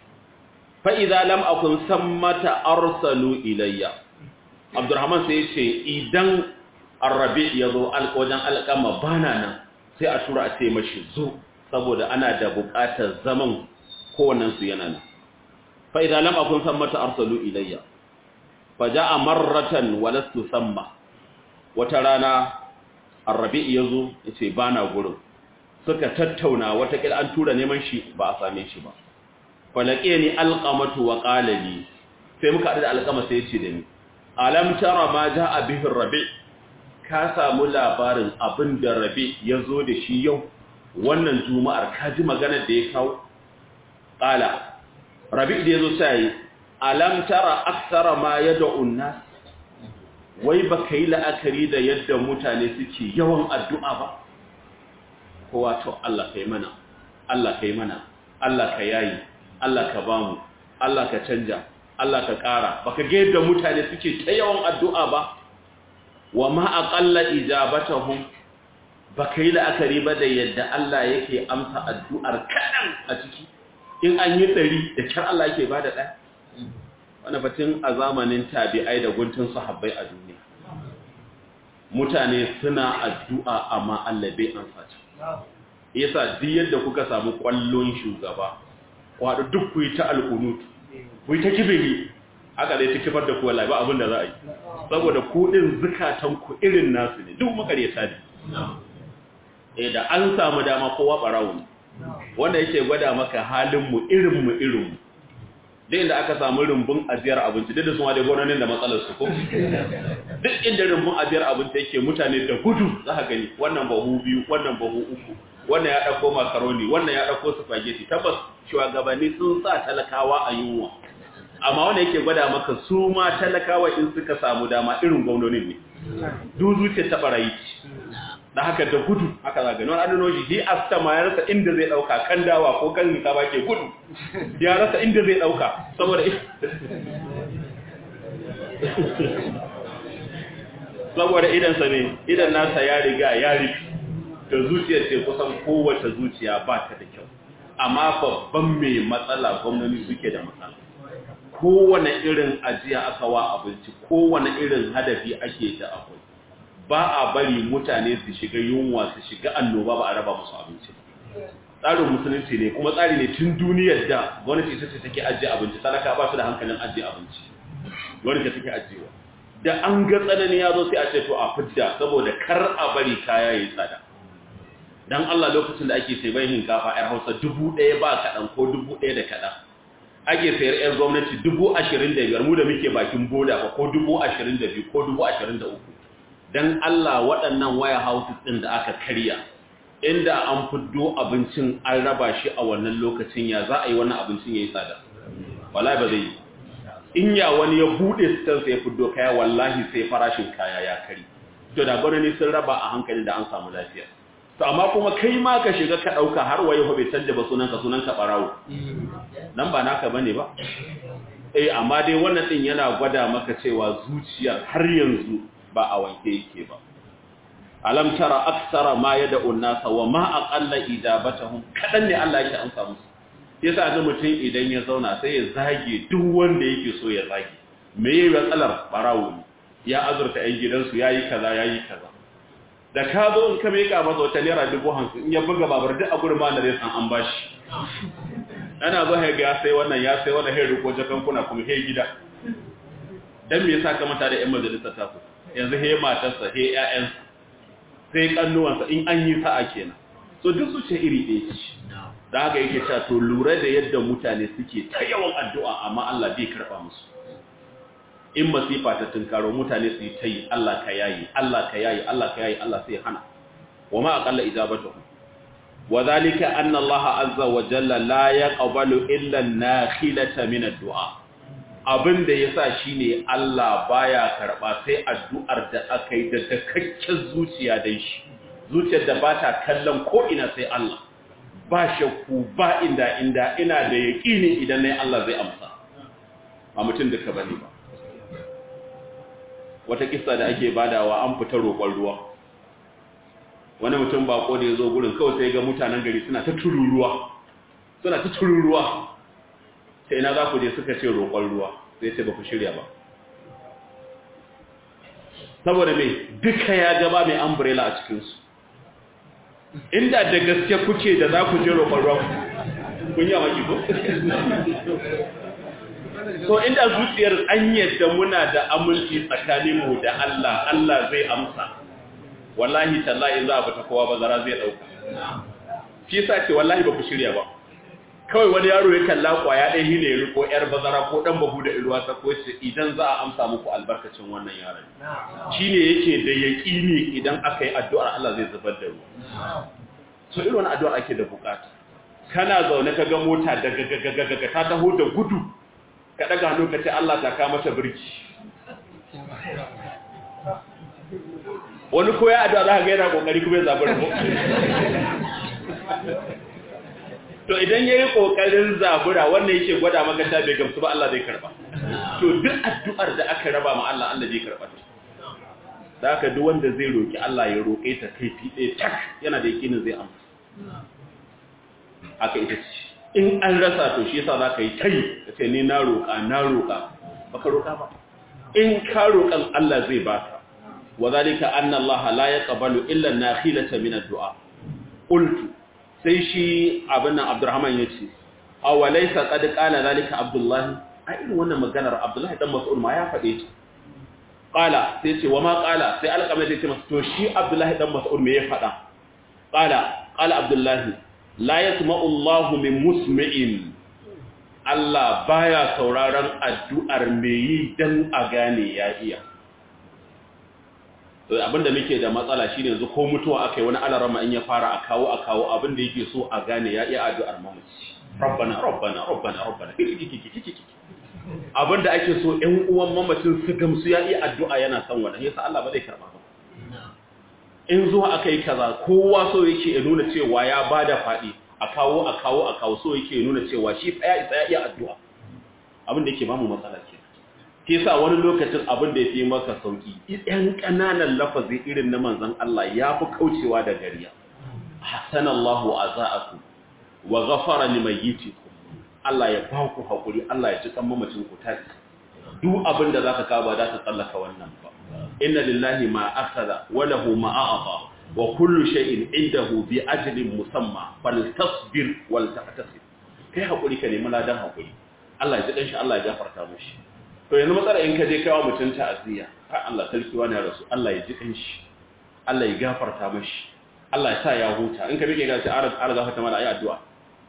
fa idza lam akun sammata arsalu ilayya Abdurrahman sai ya ce idan Arabi ya zo wajen alƙama bana nan sai a tura a ce mashi zo saboda ana da buƙatar zaman kowannen su yana nan fa idan lam akun sammata arsalu ilayya fa jaa marratan wa lastu samma wata rana Arabi ya zo yace bana gurin suka tattauna wata kila an tura neman shi ba a same shi ba fa laqini alqamatu wa qala li sai muka haɗu da alƙama sai yace da ni alam tara ma jaa bihi Rabi' ka samu labarin abin da Rabi ya zo da shi yau wannan juma'ar ka ji maganar da ya kawo ƙala Rabi da ya zo sai alam tara aksara ma yad'u nas wai baka yi la'akari da yadda mutane suke yawan addu'a ba kowa to Allah kai mana Allah kai mana Allah ka yayi Allah ka bamu Allah ka canja Allah ka ƙara baka ga yadda mutane suke ta yawan addu'a ba wa ma aqalla ijabatahum baka yi la'akari ba da yadda Allah yake amsa addu'ar kadan a ciki in an yi dari da kar Allah yake bada ɗaya wannan fatin a zamanin tabi'ai da guntun sahabbai a duniya mutane suna addu'a amma Allah bai ansa ta yasa duk yadda kuka samu kwallon shugaba kwado duk ku yi ta alqunut ku yi ta kibiri haka dai ta kibar da ku wallahi ba abin da za a yi saboda ku din zakatan ku irin nasu ne duk makareta ne eh da an samu dama kowa barawo ne wanda yake gwada maka halin mu irin mu irin mu duk inda aka samu rumbun ajiyar abinci duk da su ma da gonanin da matsalar su ko duk inda rumbun ajiyar abinci yake mutane da gudu za ka gani wannan bahu biyu wannan bahu uku wannan ya dauko makaroni wannan ya dauko spaghetti tabbas shugabanni sun sa talakawa a yunwa amma wanda yake gwada maka su ma talakawa in suka samu dama irin gwamnonin ne duk zuciya ta barayi da haka da gudu haka za gani wani adanoji shi afta ma ya rasa inda zai dauka kan dawa ko kan nika ba ke gudu ya rasa inda zai dauka saboda saboda idansa ne idan nasa ya riga ya rufe da zuciyar ce kusan kowace zuciya ba ta da kyau amma babban mai matsala gwamnati suke da matsala kowane irin ajiya aka wa abinci kowane irin hadafi ake da akwai ba a bari mutane su shiga yunwa su shiga annoba ba a raba musu abinci tsarin musulunci ne kuma tsari ne tun duniyar da gwamnati ita ce take ajiye abinci talaka ba su da hankalin ajiye abinci gwamnati take ajiyewa da an ga tsanani ya zo sai a ce to a fidda saboda kar a bari kaya yayi tsada dan Allah lokacin da ake sai bai hinkafa yar Hausa dubu ɗaya ba kaɗan ko dubu ɗaya da kaɗan ake sayar yar gwamnati dubu ashirin da biyar mu da muke bakin boda ba ko dubu ashirin da biyu ko dubu ashirin da uku dan Allah waɗannan waya houses ɗin da aka karya inda an fiddo abincin an raba shi a wannan lokacin ya za a yi wannan abincin ya yi tsada wallahi ba zai yi in ya wani ya buɗe sitan sai ya fiddo kaya wallahi sai farashin kaya ya kari to da gwamnati sun raba a hankali da an samu lafiya to amma kuma kai ma ka shiga ka ɗauka har waye bai canja ba sunanka sunanka ɓarawo nan ba naka bane ba eh amma dai wannan ɗin yana gwada maka cewa zuciyar har yanzu ba a wanke yake ba alam tara aksara ma yad'u an-nasa wa ma aqalla ijabatahum kadan ne Allah yake amsa musu yasa ga mutum idan ya zauna sai ya zage duk wanda yake so ya zage me yayi matsalar barawo ya azurta ɗan gidansu yayi kaza yayi kaza da ka zo in ka meka masa wata naira dubu hamsin in ya buga babar duk a gurin ma da zai san an bashi ana zo ya ga sai wannan ya sai wannan hayar ko jakan kuna kuma hey gida dan me yasa ka mata da ƴan majalisar ta su yanzu he matarsa he ƴaƴansa sai kannuwansa in an yi sa'a kenan so duk su ce iri ɗaya ce da haka yake cewa to lura da yadda mutane suke ta yawan addu'a amma Allah bai karba musu in masifa ta tunkaro mutane su yi ta yi Allah ka yayi Allah ka yayi Allah ka yayi Allah sai hana wa ma aqalla ijabatuhum wa dhalika anna Allah azza wa jalla la yaqbalu illa an-nakhilata min ad-du'a abin da ya sa shi ne Allah baya karɓa sai addu'ar da aka yi da dakakken zuciya da shi zuciyar da ba ta kallon ko'ina sai Allah ba shakku ba inda inda ina da yaƙini idan na Allah zai amsa a mutum duka bane ba wata kisa da ake badawa an fita roƙon ruwa wani mutum bako da ya zo gurin kawai sai ga mutanen gari suna ta tururuwa suna ta tururuwa sai na za ku je suka ce roƙon ruwa sai ce ba ku shirya ba saboda mai duka ya gaba mai umbrella a cikinsu inda da gaske kuke da za ku je roƙon ruwa kun yi maki ko? so inda zuciyar an yadda muna da aminci tsakaninmu da Allah Allah zai amsa wallahi tallahi za a fita kowa bazara zai ɗauka shi sa ce wallahi ba ku shirya ba kawai wani yaro ya kalla kwaya ɗaya shi ne ya riko ‘yar bazara ko ɗan bahu da iruwa ta ko ce idan za a amsa muku albarkacin wannan yaron shi ne yake da yaƙini idan aka yi addu'ar Allah zai zubar da ruwa so irin wani addu'ar ake da bukata kana zaune ka ga mota da gagagagaga ta taho da gudu ka ɗaga hannu ka ce Allah ta kama ta birki wani ko ya addu'a za ka ga yana ƙoƙari kuma ya zabar mu to idan yayi kokarin zabura wannan yake gwada maka ta bai gamsu ba Allah zai karba to duk addu'ar da aka raba ma Allah Allah zai karba ta da haka duk wanda zai roki Allah ya roke ta kai fi tak yana da yakinin zai amsa haka ita ce in an rasa to shi yasa zaka yi tai kace ni na roka na roka baka roka ba in ka rokan Allah zai baka wa zalika anna Allah la yaqbalu illa an-nakhilata min ad-du'a qultu sai shi abin nan Abdurrahman yace awalaysa qad qala zalika Abdullah a irin wannan maganar Abdullah dan Mas'ud ma ya fade ta qala sai ce wa ma qala sai alqama sai ce masa to shi Abdullah dan Mas'ud me ya fada qala qala Abdullah la yasma'u Allah min musmi'in Allah baya sauraron addu'ar me yi dan a gane ya iya to abinda muke da matsala shine yanzu ko mutuwa akai wani alarama in ya fara a kawo a kawo abinda yake so a gane ya iya addu'ar mamaci rabbana rabbana rabbana rabbana abinda ake so ɗan uwan mamacin su gamsu ya iya addu'a yana son wannan yasa Allah ba zai karba ba in zuwa akai kaza kowa so yake ya nuna cewa ya bada fadi a kawo a kawo a kawo so yake nuna cewa shi fa ya isa ya iya addu'a abinda yake ba mu matsala ke ke sa wani lokacin abin da ya fi maka sauki ɗan ƙananan lafazi irin na manzan Allah ya fi kaucewa da gariya hasanallahu azaakum wa ghafara limayyitikum Allah ya ba ku hakuri Allah ya ci kan mamacin ku ta duk abin da zaka ka ba za ta tsallaka wannan ba inna lillahi ma akhadha wa lahu ma a'ta wa kullu shay'in indahu bi ajalin musamma faltasbir wal taqtasib kai hakuri ka nemi ladan hakuri Allah ya ji dan shi Allah ya gafarta mishi to yanzu matsala in ka je kawo mutum ta'aziyya har Allah sarki wani ya rasu Allah ya ji kan shi Allah ya gafarta mashi Allah ya sa ya huta in ka bige ga sai arz arz gafarta mala ayi addu'a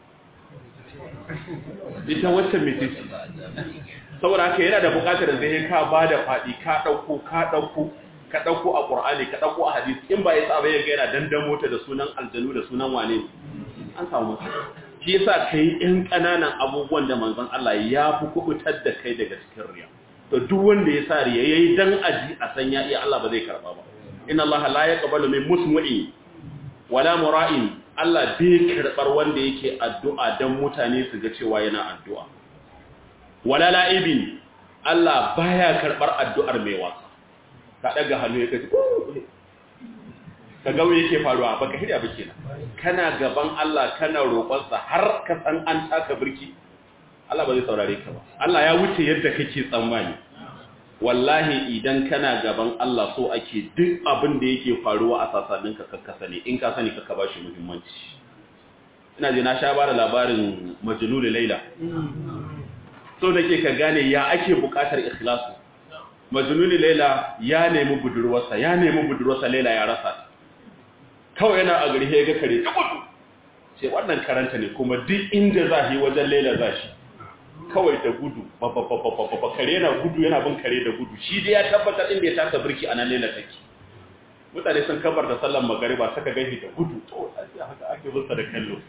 ita wacce mece saboda haka yana da buƙatar zai ka bada fadi ka dauko ka dauko ka dauko a Qur'ani ka dauko a hadisi in ba ya sa ba yaga yana dandamo ta da sunan aljanu da sunan wane an samu shi yasa kai in kananan abubuwan da manzon Allah ya fi kubutar da kai daga cikin riya to duk wanda ya sa riya yayi dan aji a san ya iya Allah ba zai karba ba inna Allah la yaqbalu min musmu'in wala mura'in Allah bai karbar wanda yake addu'a dan mutane su ga cewa yana addu'a wala la'ibin Allah baya karbar addu'ar mai wasa ka daga hannu yake ka ga me yake faruwa baka hirya ba kenan kana gaban Allah kana roƙonsa har ka san an taka birki Allah ba zai saurare ka ba Allah ya wuce yadda kake tsammani wallahi idan kana gaban Allah so ake duk abin da yake faruwa a sasanninka kakka sani in ka sani kakka bashi muhimmanci ina ji na sha bara labarin Majnun Laila so nake ka gane ya ake buƙatar ikhlasu Majnun Laila ya nemi budurwarsa ya nemi budurwarsa Laila ya rasa kawai yana a gari ya ga kare ta gudu sai wannan karanta ne kuma duk inda za yi wajen Laila za shi kawai da gudu babba kare yana gudu yana bin kare da gudu shi dai ya tabbatar inda ya taka birki a nan Laila take mutane sun kabar da sallan magariba suka gaihi da gudu to sai haka ake bunsa da kallo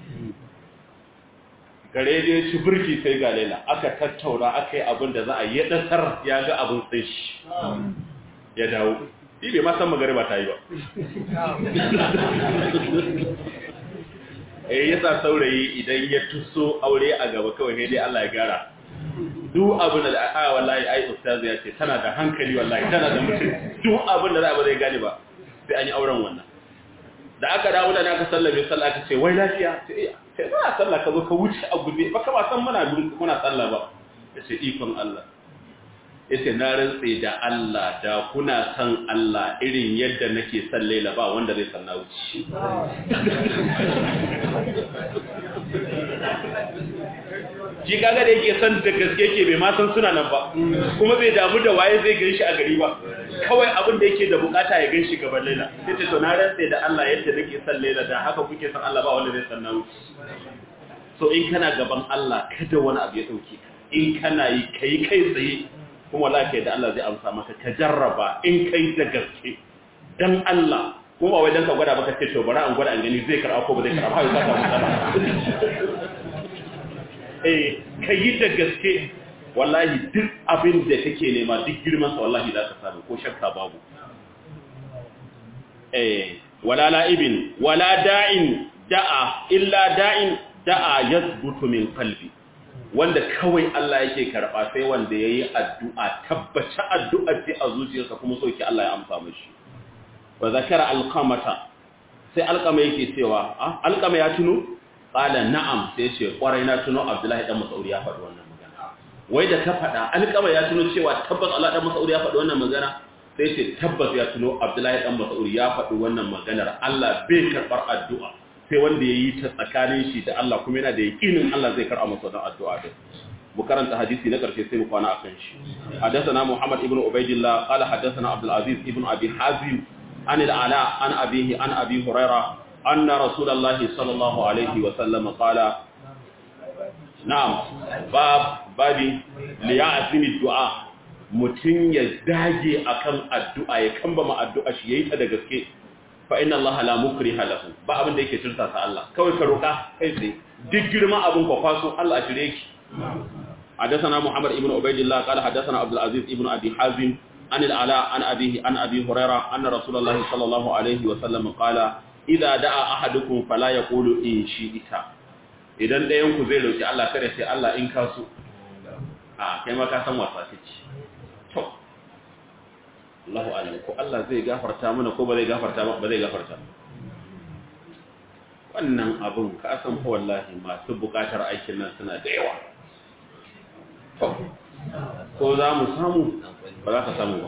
kare dai ci birki sai ga Laila aka tattauna aka yi abin da za a yi dasar ya ga abin sai shi ya dawo shi bai ma san magariba ta yi ba eh yasa saurayi idan ya tuso aure a gaba kawai sai dai Allah ya gara duk abin da a wallahi ai ustaz ya ce tana da hankali wallahi tana da mutum duk abin da za ba zai gane ba sai an yi auren wannan da aka dawo da naka sallame sallah aka ce wai lafiya sai sai ba sallah ka zo ka wuce a guje ba ka ba san muna muna sallah ba sai ikon Allah yace na rantse da Allah da kuna san Allah irin yadda nake san Laila ba wanda zai san na wuce shi kaga da yake san da gaske yake bai ma san suna nan ba kuma bai damu da waye zai ganshi a gari ba kawai abin da yake da bukata ya ganshi gaban Laila yace to na rantse da Allah yadda nake san Laila da haka kuke san Allah ba wanda zai san na wuce so in kana gaban Allah kada wani abu ya dauke ka in kana yi kai kai tsaye kuma wallahi kai da Allah zai amsa maka ka jarraba in kai da gaske dan Allah kuma wai dan ka gwada baka ce to bari an gwada an gani zai karɓa ko ba zai karɓa ba ka samu matsala eh kai da gaske wallahi duk abin da kake nema duk girman sa wallahi za ka samu ko shakka babu eh wala la'ibin wala da'in da'a illa da'in da'a yathbutu min qalbi wanda kawai Allah yake karba sai wanda yayi addu'a tabbata addu'ar ce a zuciyarsa kuma so yake Allah ya amsa mishi wa zakara alqamata sai alqama yake cewa ah alqama ya tuno qala na'am sai ce kwarai na tuno Abdullahi dan Mas'ud ya faɗi wannan magana wai da ka faɗa alqama ya tuno cewa tabbas Allah dan Mas'ud ya faɗi wannan magana sai ce tabbas ya tuno Abdullahi dan Mas'ud ya faɗi wannan maganar Allah bai karɓar addu'a sai wanda ya yi ta tsakanin shi da Allah kuma yana da yaƙinin Allah zai karɓa masa wannan addu'a din mu karanta hadisi na ƙarshe sai mu kwana akan shi hadathana Muhammad ibn Ubaydillah qala hadathana Abdul Aziz ibn Abi Hazim an al-Ala an abihi an Abi Hurairah anna Rasulullahi sallallahu alaihi wa sallam qala na'am bab babi li ya'zimi du'a mutun ya dage akan addu'a ya kamba ma addu'a shi yayi ta da gaske fa inna Allah la mukriha lahu ba abin da yake turta sa Allah kawai ka roka kai sai duk girma abin ko faso Allah a jire ki حدثنا محمد ابن عبيد الله قال حدثنا عبد العزيز ابن ابي حازم عن العلاء عن ابيه عن ابي هريره ان رسول الله صلى الله عليه وسلم قال اذا دعا احدكم فلا يقول ان شئت idan ɗayan ku zai roki Allah kada sai Allah in ka so a kai ma ka san wasa ce to Allahu a'lam ko Allah zai gafarta mana ko ba zai gafarta ba zai gafarta wannan abun ka san fa wallahi masu bukatar aikin nan suna da yawa ko za mu samu ba za ka samu ba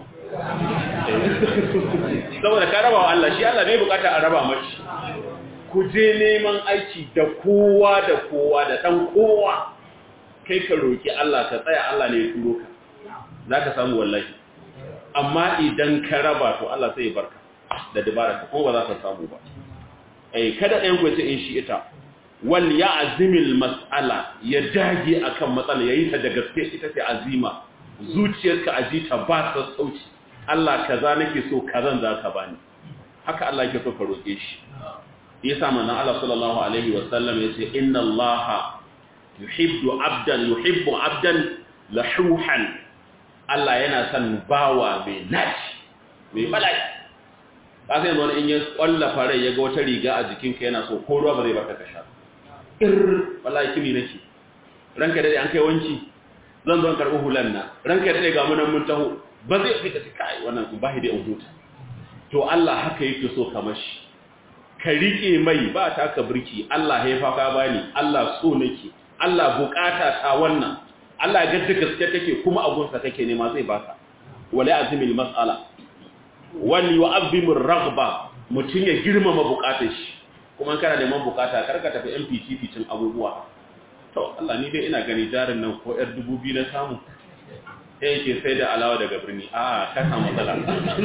saboda ka raba wa Allah shi Allah bai bukata a raba mashi ku je neman aiki da kowa da kowa da dan kowa kai ka roki Allah ka tsaya Allah ne ya turo ka za ka samu wallahi amma idan ka raba to Allah sai ya barka da dabara ko ba za ka samu ba ai kada ɗayan ku ce in shi ita wal ya'zimil mas'ala ya dage akan matsala yayi ta da gaske ita ce azima zuciyarka ajita ba ta sauci Allah kaza nake so kazan zaka bani haka Allah yake so ka roke shi yasa manzon Allah sallallahu alaihi wasallam yace inna Allah yuhibbu 'abdan yuhibbu 'abdan lahuhan Allah yana son bawa mai naci mai bala'i ka sai yanzu in ya kwallafa rai ya ga wata riga a jikinka yana so ko ruwa ba zai baka kasha ir wallahi kimi nake ranka dade an kai wanki zan zo karbi hulan na ranka dade ga mun mun taho ba zai fita kai wannan ba hide uduta to Allah haka yake so kamar shi ka rike mai ba ta ka burki Allah ya faka bani Allah so nake Allah bukata ta wannan Allah ga da gaske kake kuma agunsa kake nema zai baka wala azimil mas'ala wal yu'azzimur raghba mutun ya girmama bukatar shi kuma kana neman bukata karka tafi M P T P cin abubuwa to Allah ni dai ina gani jarin nan ko yar dubu biyu na samu sai yake sai da alawa daga birni a ka samu matsala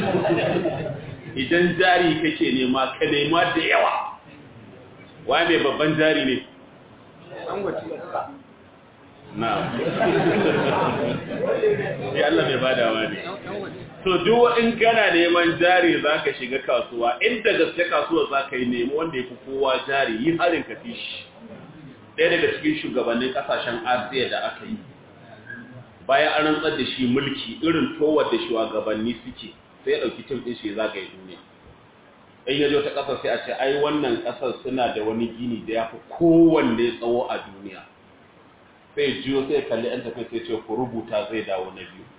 idan jari kake nema ka nema da yawa wai mai babban jari ne an gwaci na ya Allah mai badawa ne to duk in kana neman jari zaka shiga kasuwa inda gaske kasuwa zaka yi nemo wanda yafi kowa jari yi harin ka fishi ɗaya daga cikin shugabannin kasashen Asiya da aka yi bayan an rantsar da shi mulki irin towar da shugabanni suke sai ya dauki tim din shi zagaye duniya in yaje ta kasar sai a ce ai wannan kasar suna da wani gini da yafi kowanne tsawo a duniya sai jiyo sai kalli an tafi sai ce ku rubuta zai dawo na biyu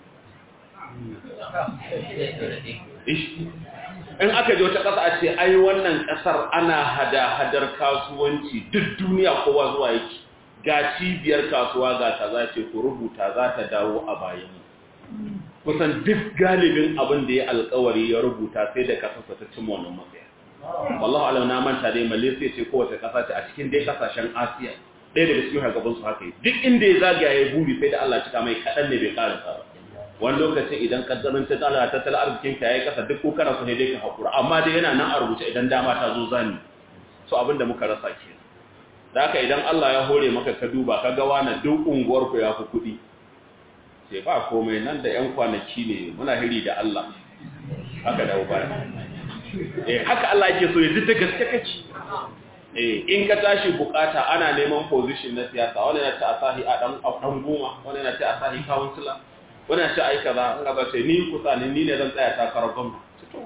in aka je wata ƙasa a ce ai wannan ƙasar ana hada-hadar kasuwanci duk duniya kowa zuwa yake ga cibiyar kasuwa ga ta za ce ku rubuta za ta dawo a bayan kusan duk galibin abin da ya alkawari ya rubuta sai da ƙasarsa ta cimma wannan matsaya wallahu alam na manta dai Malaysia ce kowace ƙasa ce a cikin dai ƙasashen Asiya ɗaya daga cikin hargabansu haka yi duk inda ya zagaya ya buri sai da Allah cika mai kaɗan ne bai ƙarasa ba wani lokacin idan ƙaddarin ta tsala tattalin arzikin ka ya yi ƙasa duk ko kana so ne dai ka haƙura amma dai yana nan a rubuce idan dama ta zo zani so abin da muka rasa ke da haka idan Allah ya hore maka ka duba ka ga wani duk unguwar ku ya fi kuɗi sai ba komai nan da 'yan kwanaki ne muna hiri da Allah haka da ubaya eh haka Allah yake so ya ji da gaske kake eh in ka tashi bukata ana neman position na siyasa wani na ta asahi a dan dan goma wani na ta asahi councilor wani na ta ai kaza an ga sai ni kusa ni ni ne zan tsaya takarar gwamna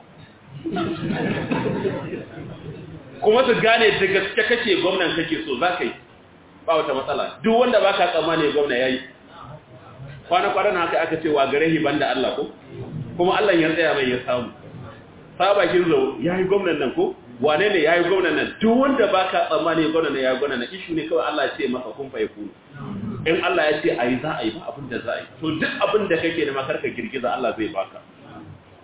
kuma su gane da gaske kake gwamnan kake so zaka yi ba wata matsala duk wanda baka tsammani gwamna yayi kwana kwana haka aka ce wa garehi banda Allah ko kuma Allah ya tsaya mai ya samu sabakin zo yayi gwamnan nan ko wane ne yayi gwamnan nan duk wanda baka tsammani gwamnan yayi gwamnan nan ishu ne kawai Allah ya ce masa kun fa yakunu in Allah ya ce ayi za a yi ba abin da za a yi to duk abin da kake nema karka girgiza Allah zai baka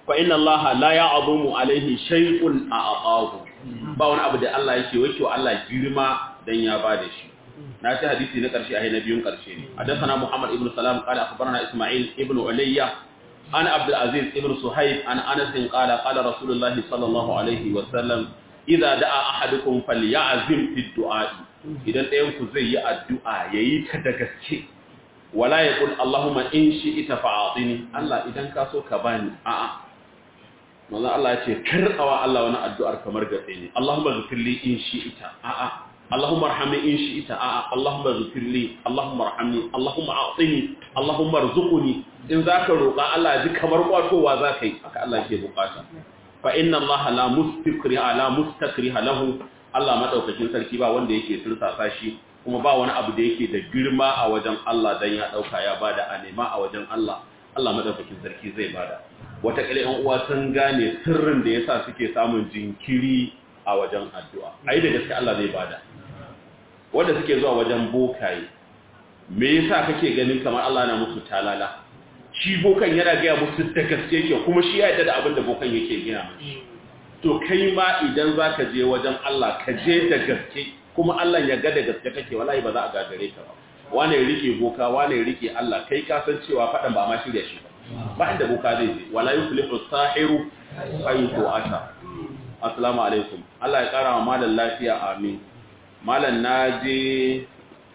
fa inna Allah la ya'zumu alaihi shay'un a'aqahu ba wani abu da Allah yake wake wa Allah girma dan ya bada shi na ta hadisi na karshe a na biyun karshe ne hadathana Muhammad ibn Salam qala akhbarana Isma'il ibn Ulayya an Abdul Aziz ibn Suhayb an Anas qala qala Rasulullah sallallahu alaihi wa sallam idza da'a ahadukum falyazim fi du'a idan ɗayan ku zai yi addu'a yayi ta da gaske wala yaqul Allahumma in shi'ta fa'atini Allah idan ka so ka bani a'a manzo Allah ya ce karɓawa Allah wani addu'ar kamar gatse ne Allahumma ghfirli in shi'ta a'a Allahumma arhamni in shi'ta a'a Allahumma ghfirli Allahumma arhamni Allahumma a'tini Allahumma arzuqni in zaka roƙa Allah ji kamar kwatowa zaka yi haka Allah yake bukata fa inna Allah la mustakri ala mustakri lahu Allah madaukakin sarki ba wanda yake tursasa shi kuma ba wani abu da yake da girma a wajen Allah dan ya dauka ya bada a nema a wajen Allah Allah madaukakin sarki zai bada wataƙila ‘yan uwa sun gane sirrin da ya sa suke samun jinkiri a wajen addu'a. Ai da gaske Allah zai bada. Wanda suke zuwa wajen bokaye, me yasa kake ganin kamar Allah na musu talala? Shi bokan yana gaya musu da gaske yake kuma shi ya da abin da bokan yake gina mashi. To kai ma idan za ka je wajen Allah ka je da gaske kuma Allah ya ga da gaske kake wallahi ba za a gagare ka ba. Wane ya rike boka, wane ya rike Allah, kai ka san cewa faɗan ba ma shirya shi ba. ba inda buka zai je wala yuflihu sahiru ayyu ata assalamu alaikum Allah ya kara wa malam lafiya amin malam naje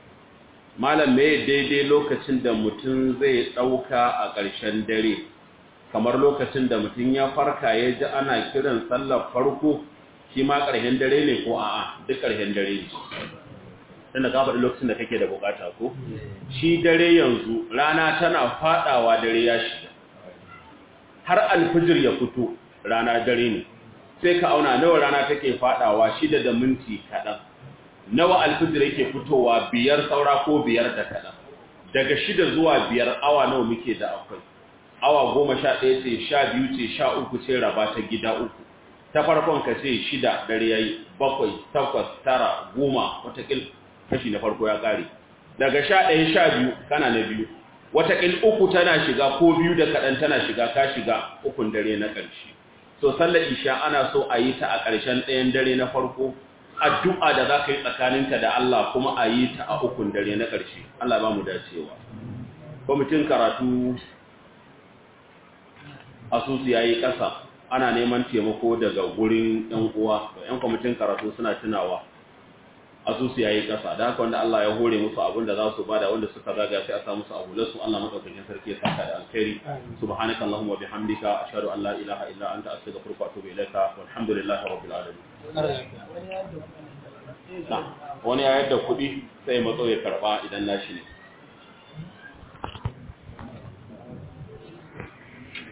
malam me daidai lokacin da mutum zai dauka a ƙarshen dare kamar lokacin da mutum ya farka ya ji ana kiran sallar farko shi ma ƙarshen dare ne ko a'a duk ƙarshen dare ne tunda ka faɗi lokacin da kake da bukata ko shi dare yanzu rana tana fadawa dare ya shiga har alfijir ya fito rana dare ne sai ka auna nawa rana take fadawa shida da minti kaɗan nawa alfijir yake fitowa biyar saura ko biyar da kaɗan daga shida zuwa biyar awa nawa muke da akwai awa goma sha ɗaya ce sha biyu ce sha uku ce raba ta gida uku ta farkon ka ce shida dare yayi bakwai takwas tara goma watakil kashi na farko ya ƙare daga sha ɗaya sha biyu kana na biyu watakil uku tana shiga ko biyu da kaɗan tana shiga ka shiga ukun dare na ƙarshe so sallar isha ana so a yi ta a ƙarshen ɗayan dare na farko addu'a da za ka yi tsakaninka da Allah kuma a yi ta a ukun dare na ƙarshe Allah ba mu dacewa kwamitin karatu asusu ya yi ƙasa ana neman taimako daga gurin ‘yan uwa ‘yan kwamitin karatu suna tunawa asusu ya yi ƙasa da haka wanda Allah ya hore musu abin da za su bada wanda suka zaga sai a sa musu abu lasu Allah maɗaukakin sarki ya saka da alkhairi subhanaka allahumma bihamdika ashhadu an la ilaha illa anta astaghfiruka wa atubu ilaika walhamdulillahi rabbil alamin wani ya yadda kuɗi sai matso ya karɓa idan nashi ne